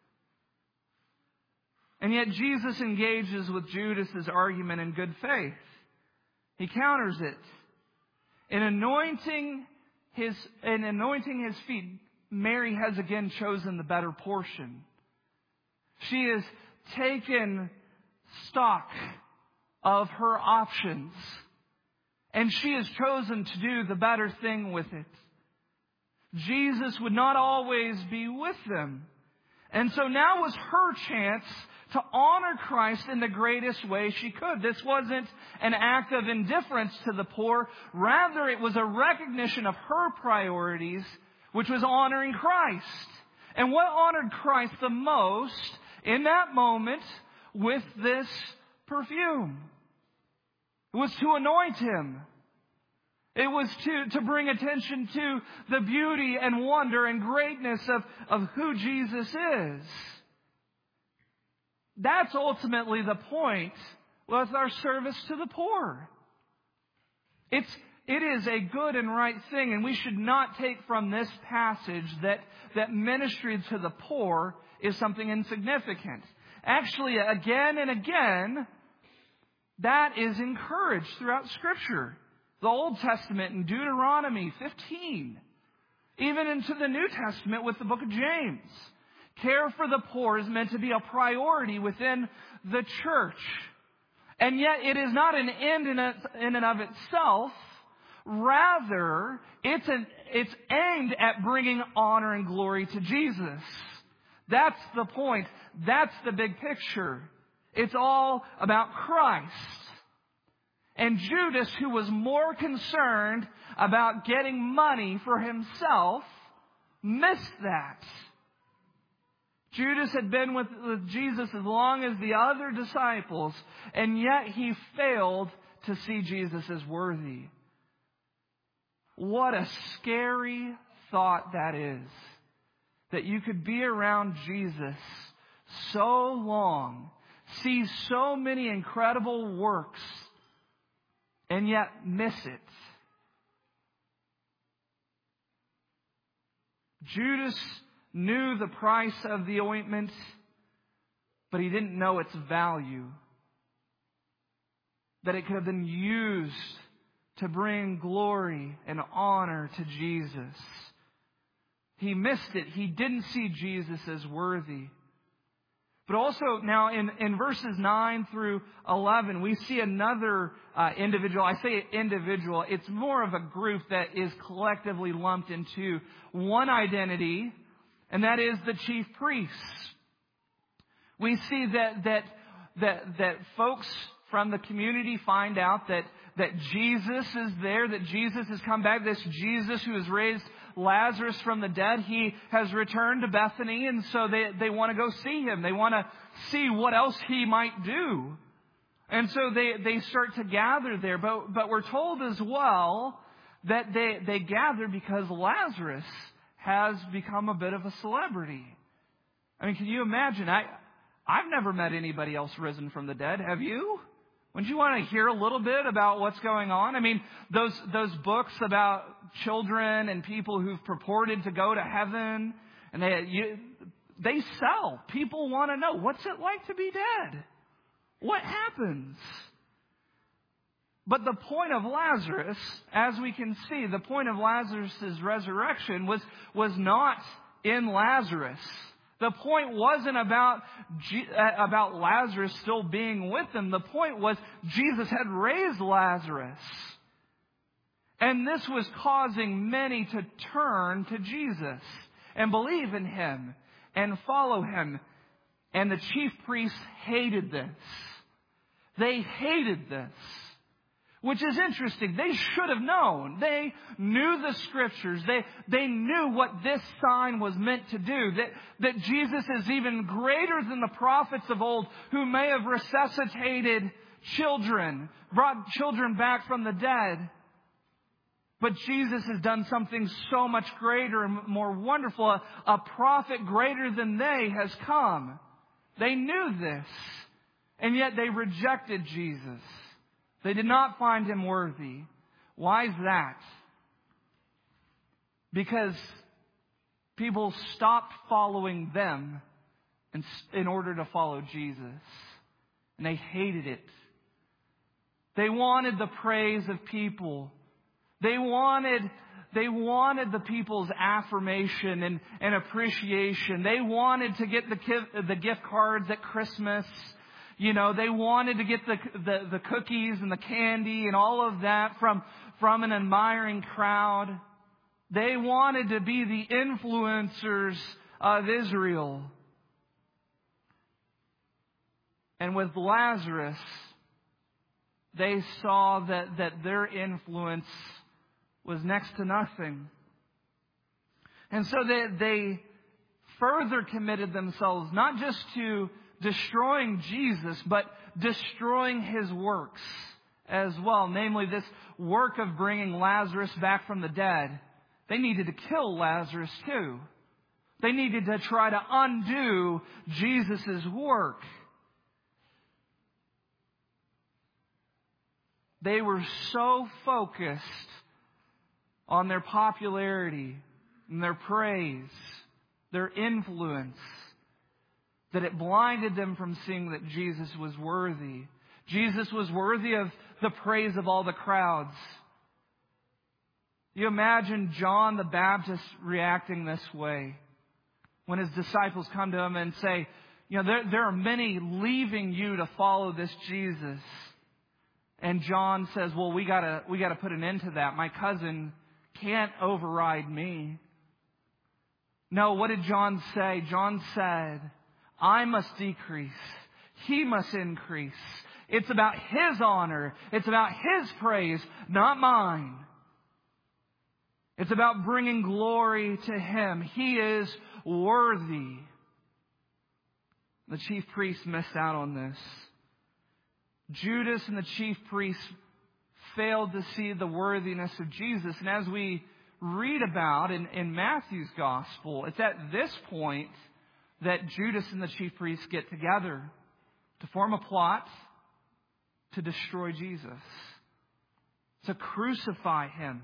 And yet Jesus engages with Judas's argument in good faith. He counters it. In anointing his, in anointing his feet, Mary has again chosen the better portion. She has taken stock of her options, and she has chosen to do the better thing with it. Jesus would not always be with them. And so now was her chance to honor Christ in the greatest way she could. This wasn't an act of indifference to the poor. Rather, it was a recognition of her priorities, which was honoring Christ. And what honored Christ the most in that moment with this perfume? It was to anoint Him. It was to, to bring attention to the beauty and wonder and greatness of, of who Jesus is. That's ultimately the point with our service to the poor. It's, it is a good and right thing, and we should not take from this passage that, that ministry to the poor is something insignificant. Actually, again and again, that is encouraged throughout Scripture. The Old Testament in Deuteronomy fifteen. Even into the New Testament with the book of James. Care for the poor is meant to be a priority within the church. And yet it is not an end in, a, in and of itself. Rather, it's, an, it's aimed at bringing honor and glory to Jesus. That's the point. That's the big picture. It's all about Christ. And Judas, who was more concerned about getting money for himself, missed that. Judas had been with, with Jesus as long as the other disciples, and yet he failed to see Jesus as worthy. What a scary thought that is. That you could be around Jesus so long, see so many incredible works, and yet miss it. Judas knew the price of the ointment, but he didn't know its value. That it could have been used to bring glory and honor to Jesus. He missed it. He didn't see Jesus as worthy. But also now in, in verses nine through eleven, we see another uh, individual. I say individual. It's more of a group that is collectively lumped into one identity, and that is the chief priests. We see that that that that folks from the community find out that that Jesus is there, that Jesus has come back. This Jesus who has raised Lazarus from the dead, he has returned to Bethany, and so they, they want to go see him. They want to see what else he might do. And so they, they start to gather there. But, but we're told as well that they, they gather because Lazarus has become a bit of a celebrity. I mean, can you imagine? I, I've never met anybody else risen from the dead. Have you? Wouldn't you want to hear a little bit about what's going on? I mean, those those books about children and people who've purported to go to heaven, and they you, they sell. People want to know, what's it like to be dead? What happens? But the point of Lazarus, as we can see, the point of Lazarus' resurrection was, was not in Lazarus. The point wasn't about, about Lazarus still being with them. The point was Jesus had raised Lazarus. And this was causing many to turn to Jesus and believe in Him and follow Him. And the chief priests hated this. They hated this. Which is interesting. They should have known. They knew the Scriptures. They, they knew what this sign was meant to do. That, that Jesus is even greater than the prophets of old who may have resuscitated children, brought children back from the dead. But Jesus has done something so much greater and more wonderful. A, a prophet greater than they has come. They knew this. And yet they rejected Jesus. They did not find Him worthy. Why is that? Because people stopped following them in, in order to follow Jesus. And they hated it. They wanted the praise of people. They wanted, they wanted the people's affirmation and, and appreciation. They wanted to get the, the gift cards at Christmas. You know, they wanted to get the, the, the cookies and the candy and all of that from, from an admiring crowd. They wanted to be the influencers of Israel. And with Lazarus, they saw that, that their influence was next to nothing. And so they, they further committed themselves not just to destroying Jesus, but destroying His works as well, namely this work of bringing Lazarus back from the dead. They needed to kill Lazarus too. They needed to try to undo Jesus' work. They were so focused on their popularity and their praise, their influence, that it blinded them from seeing that Jesus was worthy. Jesus was worthy of the praise of all the crowds. You imagine John the Baptist reacting this way when his disciples come to him and say, you know, there, there are many leaving you to follow this Jesus. And John says, well, we gotta, we gotta put an end to that. My cousin can't override me. No, what did John say? John said, I must decrease. He must increase. It's about His honor. It's about His praise, not mine. It's about bringing glory to Him. He is worthy. The chief priests missed out on this. Judas and the chief priests failed to see the worthiness of Jesus. And as we read about in, in Matthew's gospel, it's at this point that Judas and the chief priests get together to form a plot to destroy Jesus, to crucify Him.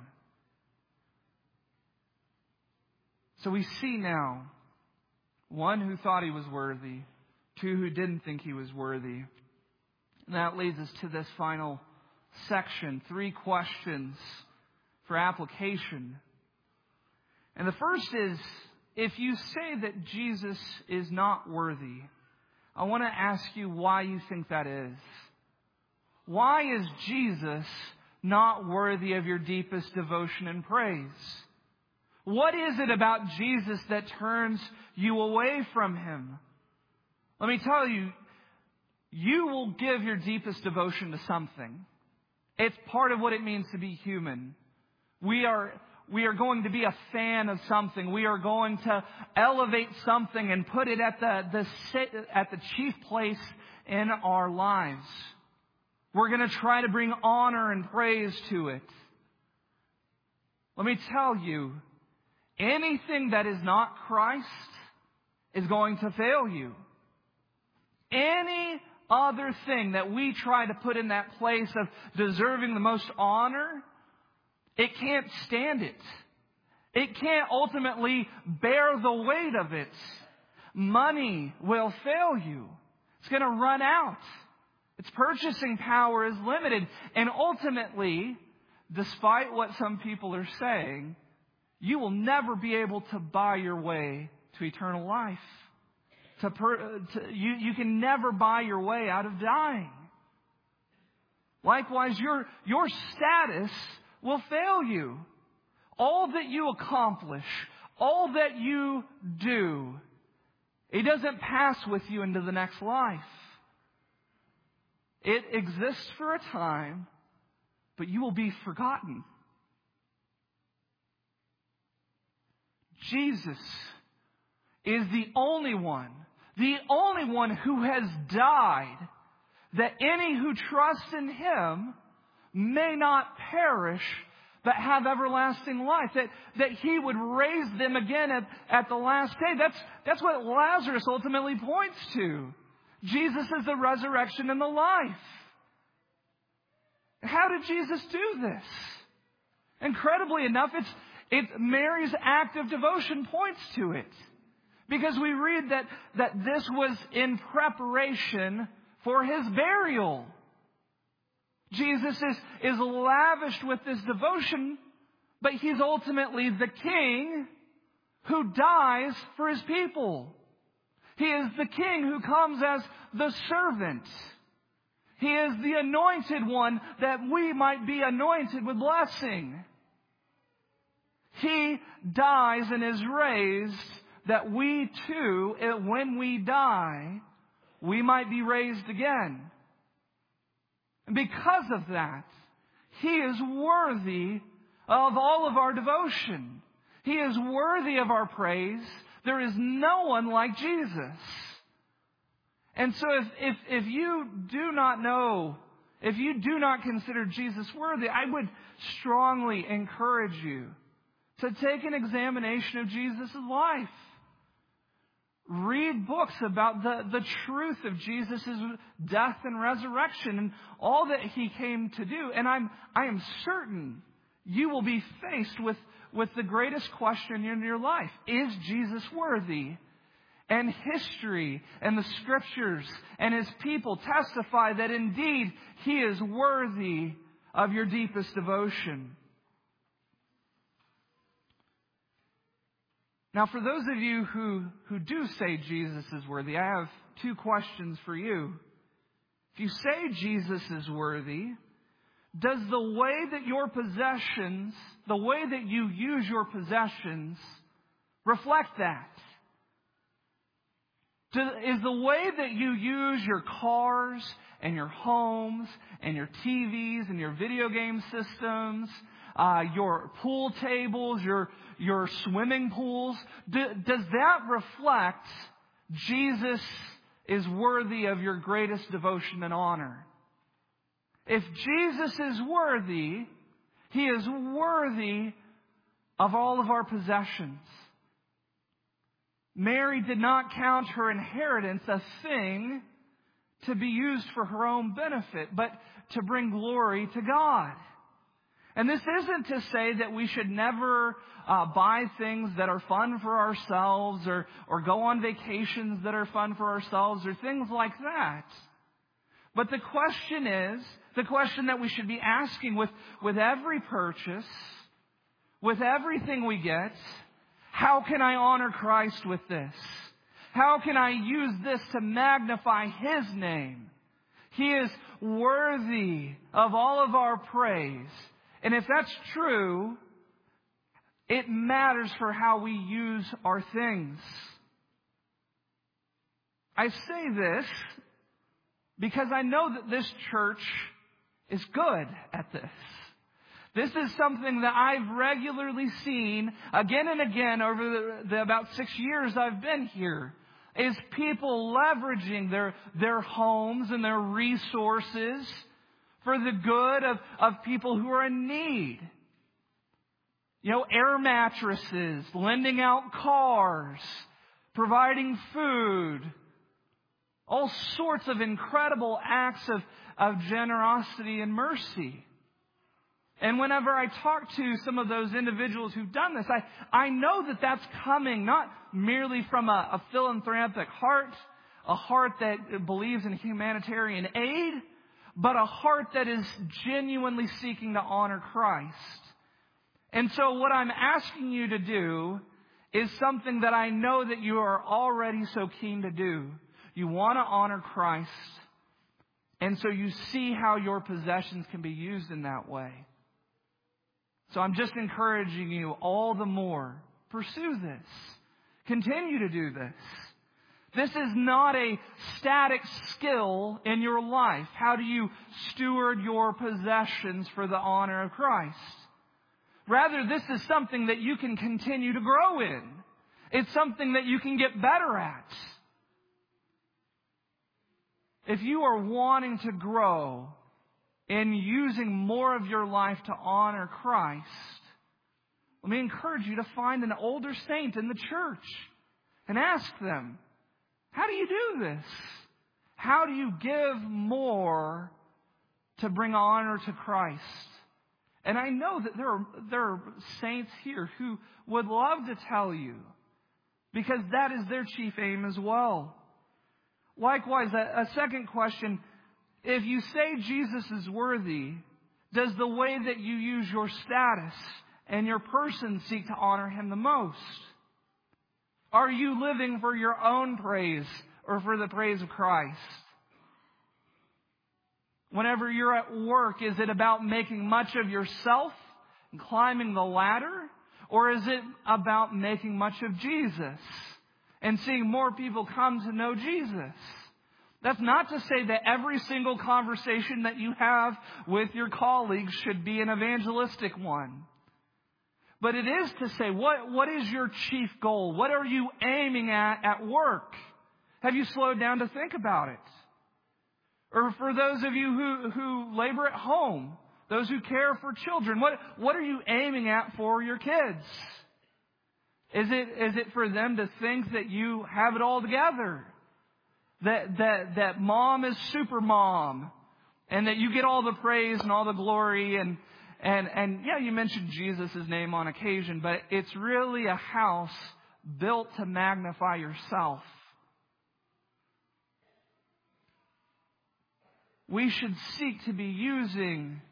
So we see now one who thought He was worthy, two who didn't think He was worthy. And that leads us to this final section, three questions for application. And the first is, if you say that Jesus is not worthy, I want to ask you why you think that is. Why is Jesus not worthy of your deepest devotion and praise? What is it about Jesus that turns you away from Him? Let me tell you, you will give your deepest devotion to something. It's part of what it means to be human. We are, we are going to be a fan of something. We are going to elevate something and put it at the, the, at the chief place in our lives. We're going to try to bring honor and praise to it. Let me tell you, anything that is not Christ is going to fail you. Any other thing that we try to put in that place of deserving the most honor, it can't stand it. It can't ultimately bear the weight of it. Money will fail you. It's going to run out. Its purchasing power is limited. And ultimately, despite what some people are saying, you will never be able to buy your way to eternal life. To per, to, you, you can never buy your way out of dying. Likewise, your, your status will fail you. All that you accomplish, all that you do, it doesn't pass with you into the next life. It exists for a time, but you will be forgotten. Jesus is the only one, the only one who has died, that any who trust in Him may not perish, but have everlasting life. That, that He would raise them again at, at the last day. That's, that's what Lazarus ultimately points to. Jesus is the resurrection and the life. How did Jesus do this? Incredibly enough, it's, it's Mary's act of devotion points to it. Because we read that, that this was in preparation for His burial. Jesus is, is lavished with this devotion, but He's ultimately the King who dies for His people. He is the King who comes as the servant. He is the anointed one that we might be anointed with blessing. He dies and is raised that we too, when we die, we might be raised again. And because of that, He is worthy of all of our devotion. He is worthy of our praise. There is no one like Jesus. And so if, if, if you do not know if you do not consider Jesus worthy, I would strongly encourage you to take an examination of Jesus' life. Read books about the, the truth of Jesus' death and resurrection and all that He came to do. And I'm, I am certain you will be faced with, with the greatest question in your life. Is Jesus worthy? And history and the Scriptures and His people testify that indeed He is worthy of your deepest devotion. Now, for those of you who, who do say Jesus is worthy, I have two questions for you. If you say Jesus is worthy, does the way that your possessions, the way that you use your possessions, reflect that? Is the way that you use your cars and your homes and your T Vs and your video game systems, uh, your pool tables, your your swimming pools, do, does that reflect Jesus is worthy of your greatest devotion and honor? If Jesus is worthy, He is worthy of all of our possessions. Mary did not count her inheritance a thing to be used for her own benefit, but to bring glory to God. And this isn't to say that we should never uh, buy things that are fun for ourselves or, or go on vacations that are fun for ourselves or things like that. But the question is, the question that we should be asking with, with every purchase, with everything we get, how can I honor Christ with this? How can I use this to magnify His name? He is worthy of all of our praise. And if that's true, it matters for how we use our things. I say this because I know that this church is good at this. This is something that I've regularly seen again and again over the, the about six years I've been here, is people leveraging their, their homes and their resources for the good of, of people who are in need. You know, air mattresses, lending out cars, providing food, all sorts of incredible acts of, of generosity and mercy. And whenever I talk to some of those individuals who've done this, I, I know that that's coming not merely from a, a philanthropic heart, a heart that believes in humanitarian aid, but a heart that is genuinely seeking to honor Christ. And so what I'm asking you to do is something that I know that you are already so keen to do. You want to honor Christ, and so you see how your possessions can be used in that way. So I'm just encouraging you all the more. Pursue this. Continue to do this. This is not a static skill in your life. How do you steward your possessions for the honor of Christ? Rather, this is something that you can continue to grow in. It's something that you can get better at. If you are wanting to grow in using more of your life to honor Christ, let me encourage you to find an older saint in the church and ask them, how do you do this? How do you give more to bring honor to Christ? And I know that there are, there are saints here who would love to tell you, because that is their chief aim as well. Likewise, a, a second question, if you say Jesus is worthy, does the way that you use your status and your person seek to honor Him the most? Are you living for your own praise or for the praise of Christ? Whenever you're at work, is it about making much of yourself and climbing the ladder? Or is it about making much of Jesus and seeing more people come to know Jesus? That's not to say that every single conversation that you have with your colleagues should be an evangelistic one. But it is to say, what, what is your chief goal? What are you aiming at at work? Have you slowed down to think about it? Or for those of you who, who labor at home, those who care for children, what, what are you aiming at for your kids? Is it, is it for them to think that you have it all together? That, that, that mom is super mom, and that you get all the praise and all the glory, and, and, and yeah, you mentioned Jesus' name on occasion, but it's really a house built to magnify yourself. We should seek to be using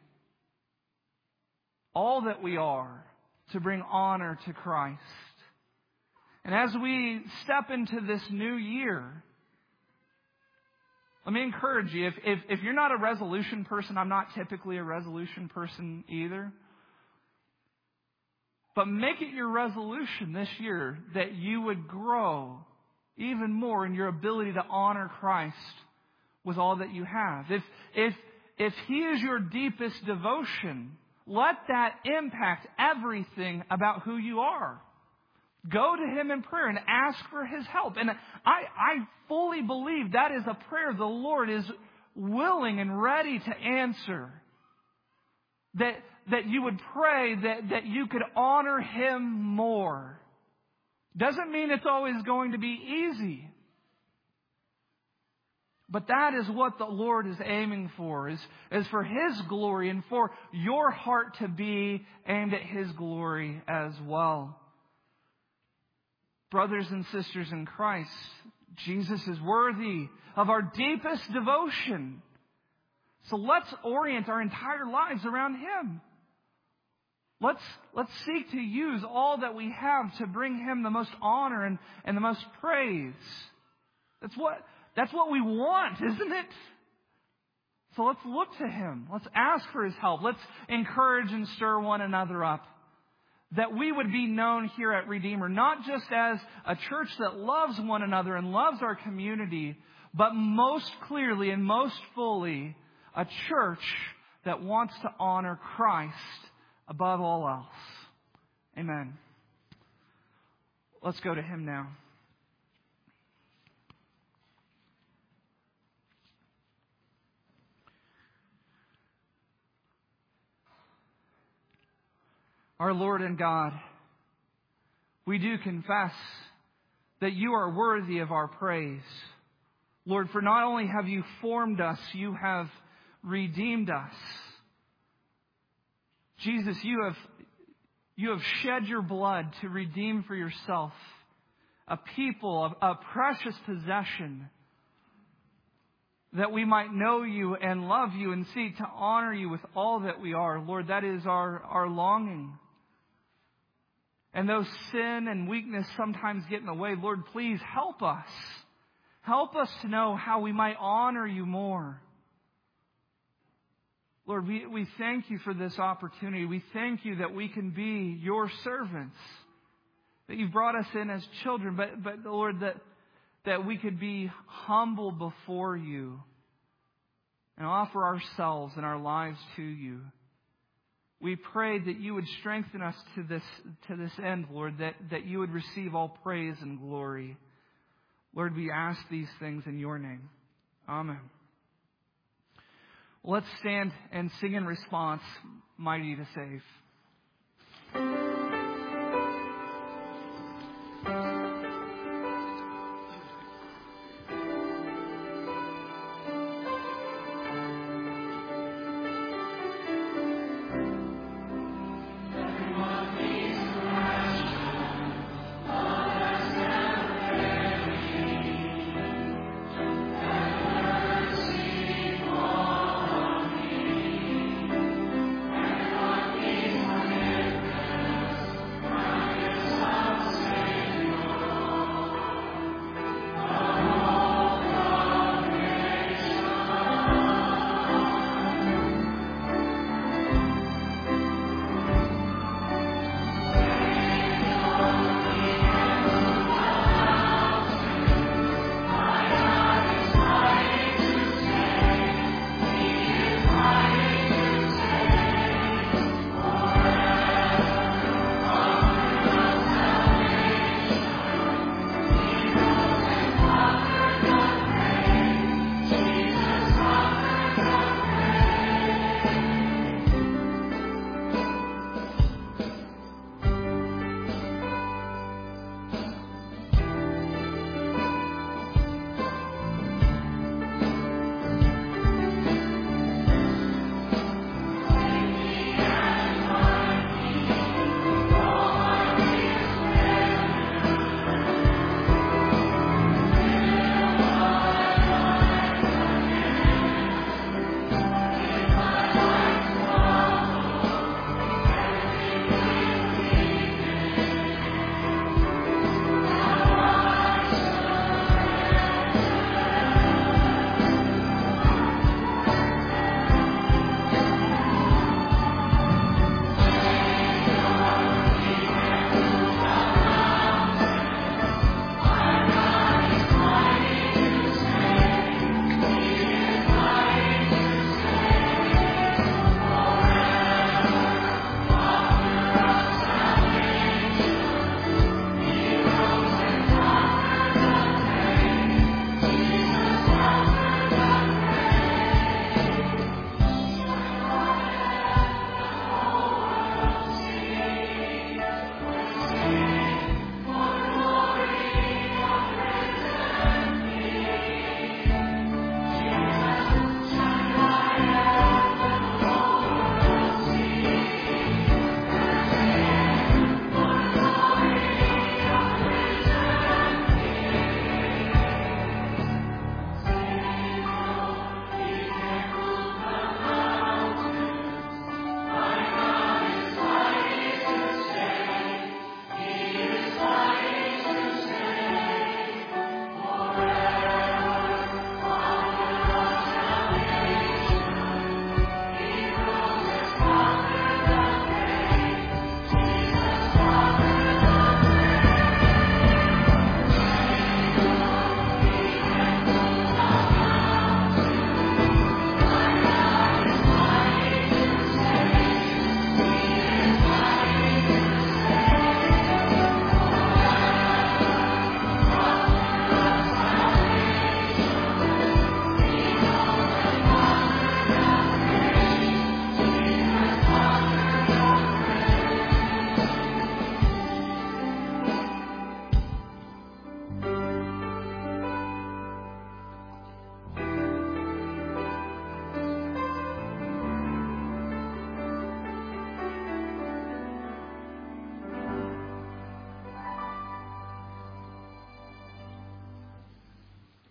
all that we are to bring honor to Christ. And as we step into this new year, let me encourage you, if, if, if you're not a resolution person, I'm not typically a resolution person either, but make it your resolution this year that you would grow even more in your ability to honor Christ with all that you have. If, if, if He is your deepest devotion, let that impact everything about who you are. Go to Him in prayer and ask for His help. And I, I fully believe that is a prayer the Lord is willing and ready to answer. That, that you would pray that, that you could honor Him more. Doesn't mean it's always going to be easy. But that is what the Lord is aiming for, is, is for His glory and for your heart to be aimed at His glory as well. Brothers and sisters in Christ, Jesus is worthy of our deepest devotion. So let's orient our entire lives around Him. Let's, let's seek to use all that we have to bring Him the most honor and, and the most praise. That's what, that's what we want, isn't it? So let's look to Him. Let's ask for His help. Let's encourage and stir one another up. That we would be known here at Redeemer, not just as a church that loves one another and loves our community, but most clearly and most fully, a church that wants to honor Christ above all else. Amen. Let's go to Him now. Our Lord and God, we do confess that You are worthy of our praise. Lord, for not only have You formed us, You have redeemed us. Jesus, You have, you have shed Your blood to redeem for Yourself a people, a, a precious possession, that we might know You and love You and seek to honor You with all that we are. Lord, that is our, our longing. And though sin and weakness sometimes get in the way, Lord, please help us. Help us to know how we might honor You more. Lord, we, we thank You for this opportunity. We thank You that we can be Your servants, that You've brought us in as children, but, but Lord, that, that we could be humble before You and offer ourselves and our lives to You. We pray that You would strengthen us to this, to this end, Lord, that, that You would receive all praise and glory. Lord, we ask these things in Your name. Amen. Let's stand and sing in response, Mighty to Save.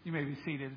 You may be seated.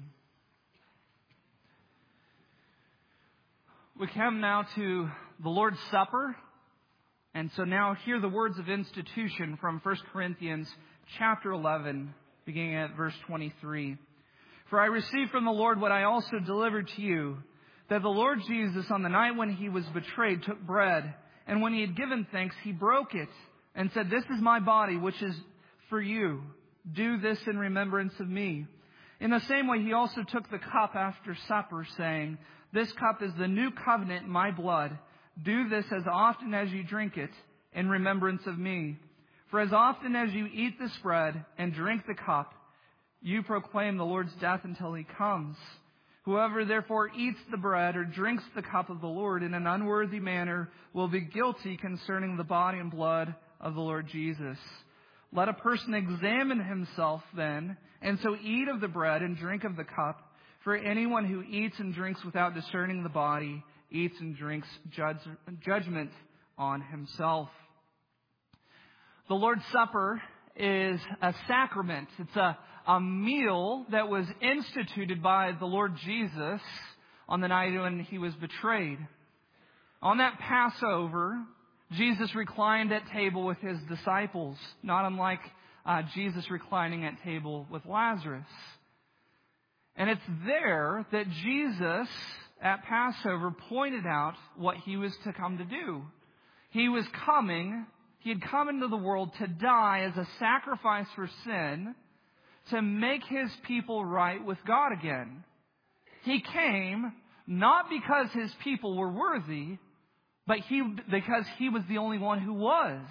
We come now to the Lord's Supper. And so now hear the words of institution from First Corinthians chapter eleven, beginning at verse twenty-three. For I received from the Lord what I also delivered to you, that the Lord Jesus, on the night when he was betrayed, took bread, and when he had given thanks, he broke it, and said, "This is my body, which is for you. Do this in remembrance of me." In the same way, he also took the cup after supper, saying, "This cup is the new covenant in my blood. Do this as often as you drink it in remembrance of me. For as often as you eat this bread and drink the cup, you proclaim the Lord's death until he comes. Whoever therefore eats the bread or drinks the cup of the Lord in an unworthy manner will be guilty concerning the body and blood of the Lord Jesus. Let a person examine himself then, and so eat of the bread and drink of the cup. For anyone who eats and drinks without discerning the body eats and drinks judge, judgment on himself." The Lord's Supper is a sacrament. It's a, a meal that was instituted by the Lord Jesus on the night when he was betrayed. On that Passover, Jesus reclined at table with his disciples, not unlike uh, Jesus reclining at table with Lazarus. And it's there that Jesus, at Passover, pointed out what he was to come to do. He was coming, he had come into the world to die as a sacrifice for sin, to make his people right with God again. He came not because his people were worthy, but he because he was the only one who was.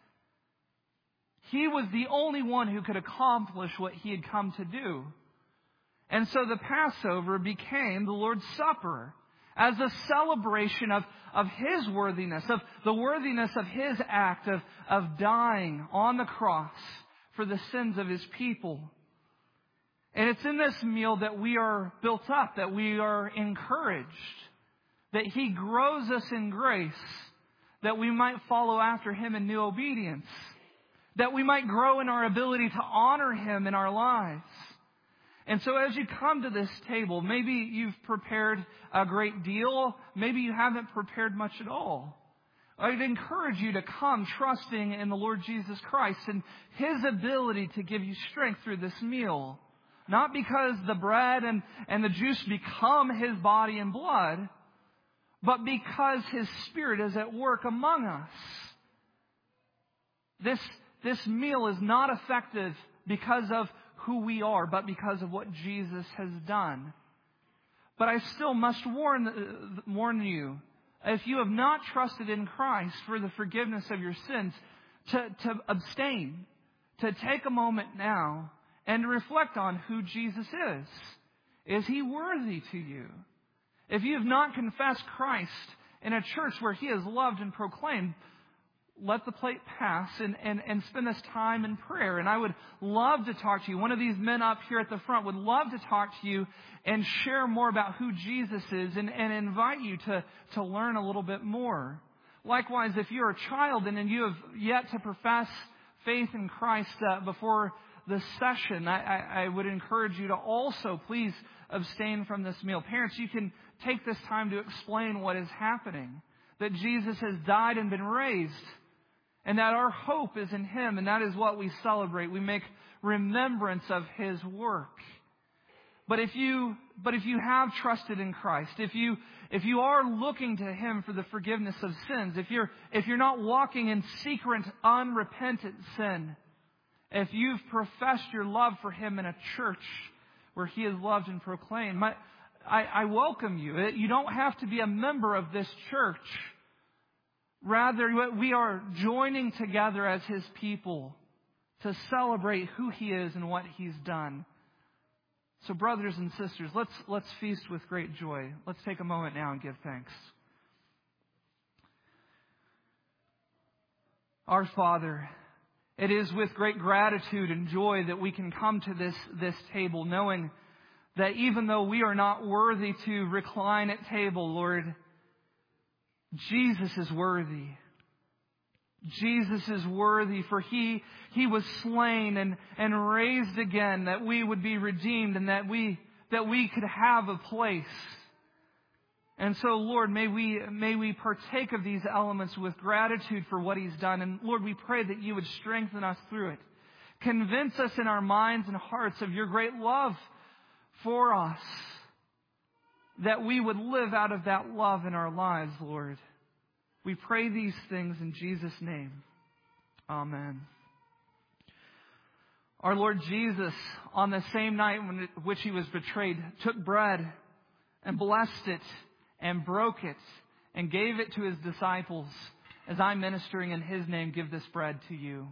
He was the only one who could accomplish what he had come to do. And so the Passover became the Lord's Supper as a celebration of, of his worthiness, of the worthiness of his act of, of dying on the cross for the sins of his people. And it's in this meal that we are built up, that we are encouraged, that he grows us in grace, that we might follow after him in new obedience, that we might grow in our ability to honor him in our lives. And so as you come to this table, maybe you've prepared a great deal, maybe you haven't prepared much at all. I'd encourage you to come trusting in the Lord Jesus Christ and his ability to give you strength through this meal. Not because the bread and, and the juice become his body and blood, but because his Spirit is at work among us. This, this meal is not effective because of who we are, but because of what Jesus has done. But I still must warn, warn you, if you have not trusted in Christ for the forgiveness of your sins, to, to abstain, to take a moment now and reflect on who Jesus is. Is he worthy to you? If you have not confessed Christ in a church where he is loved and proclaimed, let the plate pass and, and, and spend this time in prayer. And I would love to talk to you. One of these men up here at the front would love to talk to you and share more about who Jesus is and, and invite you to, to learn a little bit more. Likewise, if you're a child and you have yet to profess faith in Christ uh, before this session, I, I, I would encourage you to also please abstain from this meal. Parents, you can take this time to explain what is happening. That Jesus has died and been raised. And that our hope is in him. And that is what we celebrate. We make remembrance of his work. But if you, but if you have trusted in Christ, if you, if you are looking to him for the forgiveness of sins, if you're, if you're not walking in secret, unrepentant sin, if you've professed your love for him in a church where he is loved and proclaimed, my, I, I welcome you. You don't have to be a member of this church. Rather, we are joining together as his people to celebrate who he is and what he's done. So brothers and sisters, let's, let's feast with great joy. Let's take a moment now and give thanks. Our Father, it is with great gratitude and joy that we can come to this, this table, knowing that even though we are not worthy to recline at table, Lord, Jesus is worthy. Jesus is worthy, for He, He was slain and, and raised again, that we would be redeemed and that we, that we could have a place. And so, Lord, may we, may we partake of these elements with gratitude for what He's done. And Lord, we pray that You would strengthen us through it. Convince us in our minds and hearts of Your great love for us, that we would live out of that love in our lives, Lord. We pray these things in Jesus' name. Amen. Our Lord Jesus, on the same night in which He was betrayed, took bread and blessed it and broke it and gave it to His disciples. As I'm ministering in His name, give this bread to you.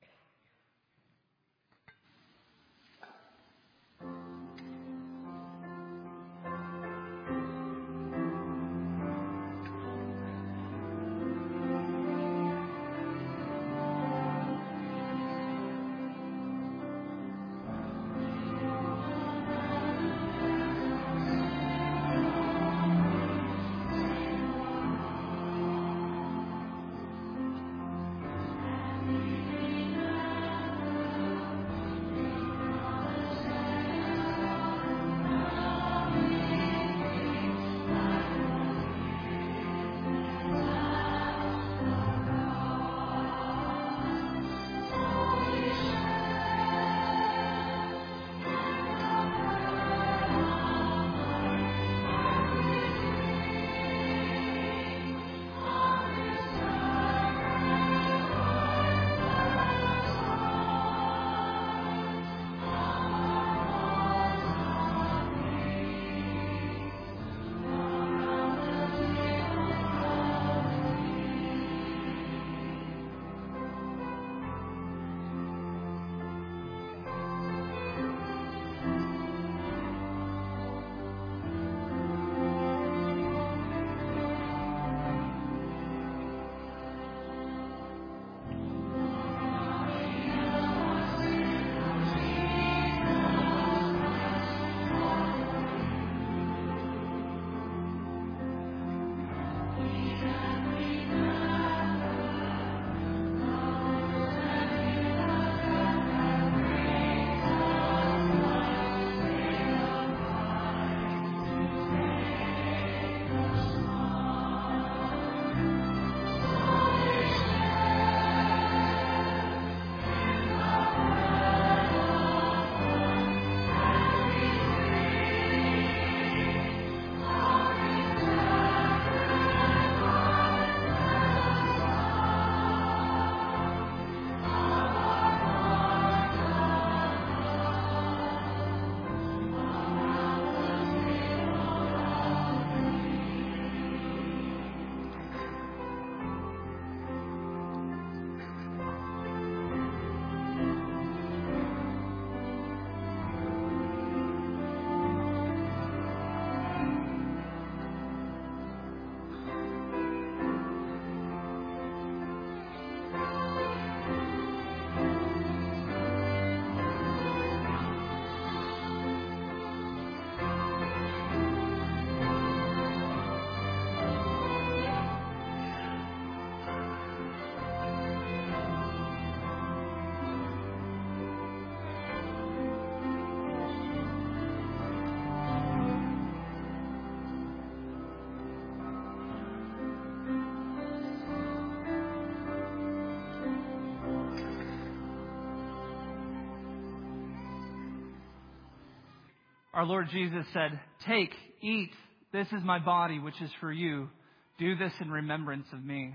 Our Lord Jesus said, "Take, eat, this is my body, which is for you. Do this in remembrance of me."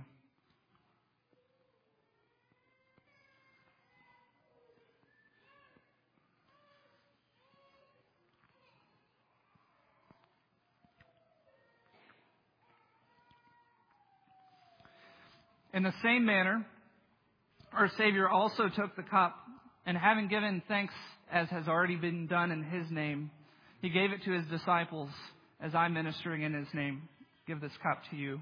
In the same manner, our Savior also took the cup, and having given thanks as has already been done in His name, He gave it to His disciples. As I'm ministering in His name, give this cup to you.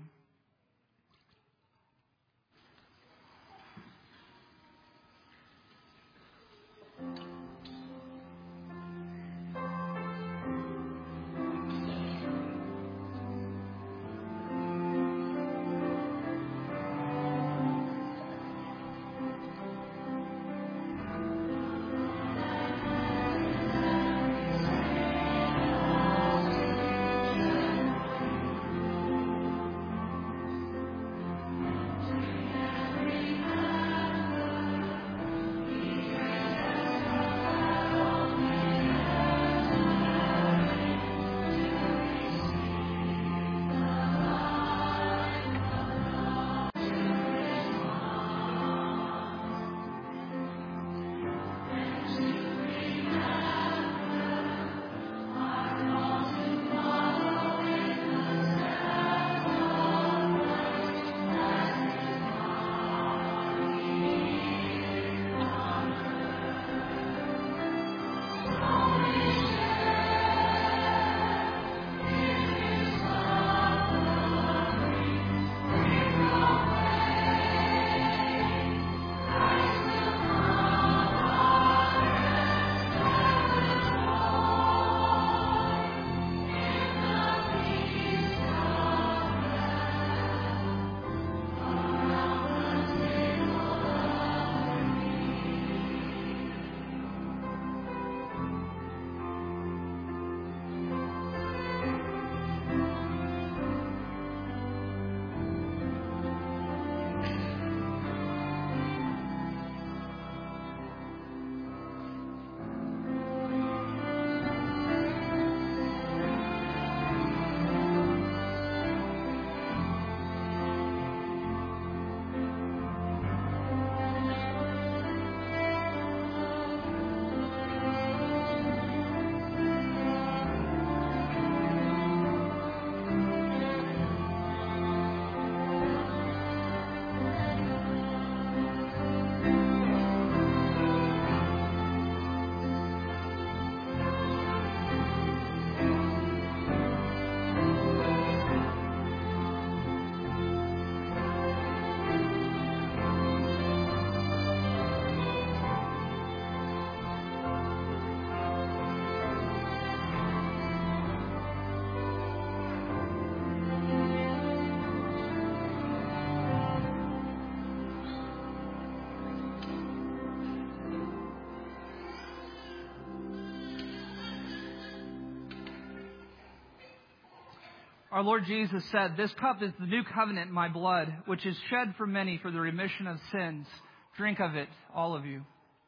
Our Lord Jesus said, "This cup is the new covenant in my blood, which is shed for many for the remission of sins. Drink of it, all of you."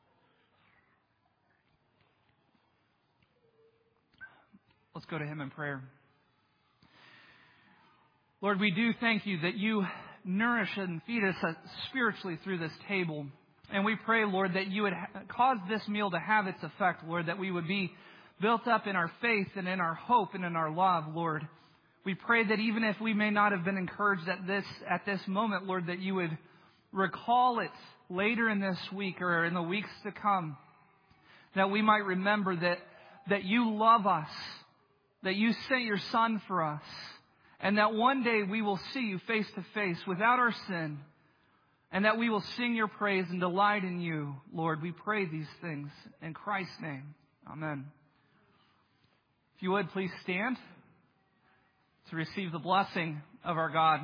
Let's go to Him in prayer. Lord, we do thank You that You nourish and feed us spiritually through this table. And we pray, Lord, that You would ha- cause this meal to have its effect, Lord, that we would be built up in our faith and in our hope and in our love, Lord. We pray that even if we may not have been encouraged at this at this moment, Lord, that You would recall it later in this week or in the weeks to come, that we might remember that, that You love us, that You sent Your Son for us, and that one day we will see You face to face without our sin, and that we will sing Your praise and delight in You. Lord, we pray these things in Christ's name. Amen. If you would, please stand to receive the blessing of our God.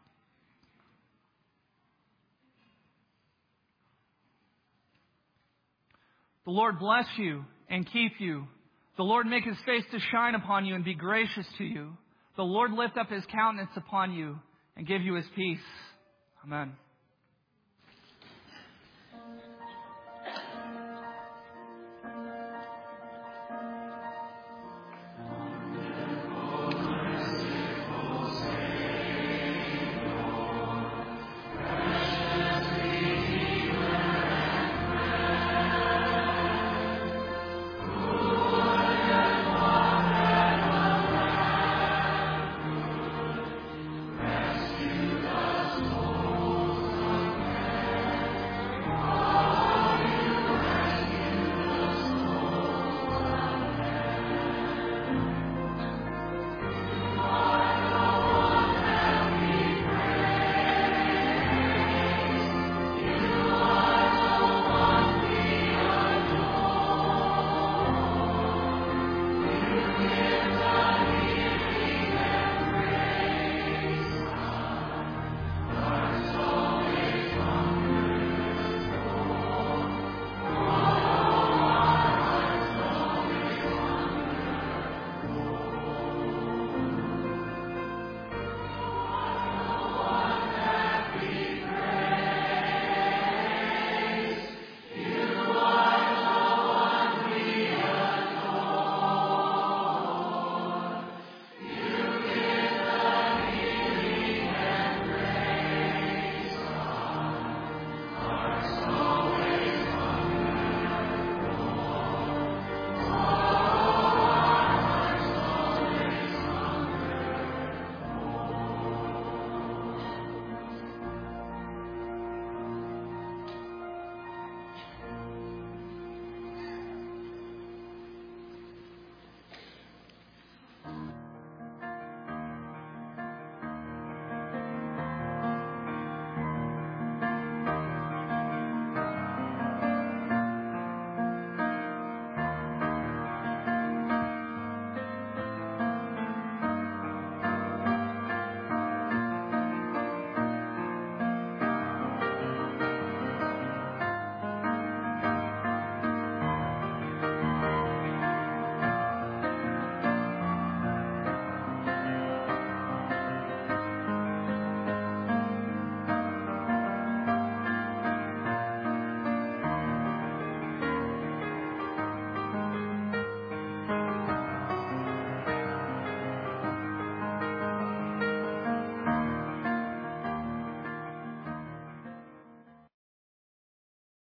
The Lord bless you and keep you. The Lord make His face to shine upon you and be gracious to you. The Lord lift up His countenance upon you and give you His peace. Amen.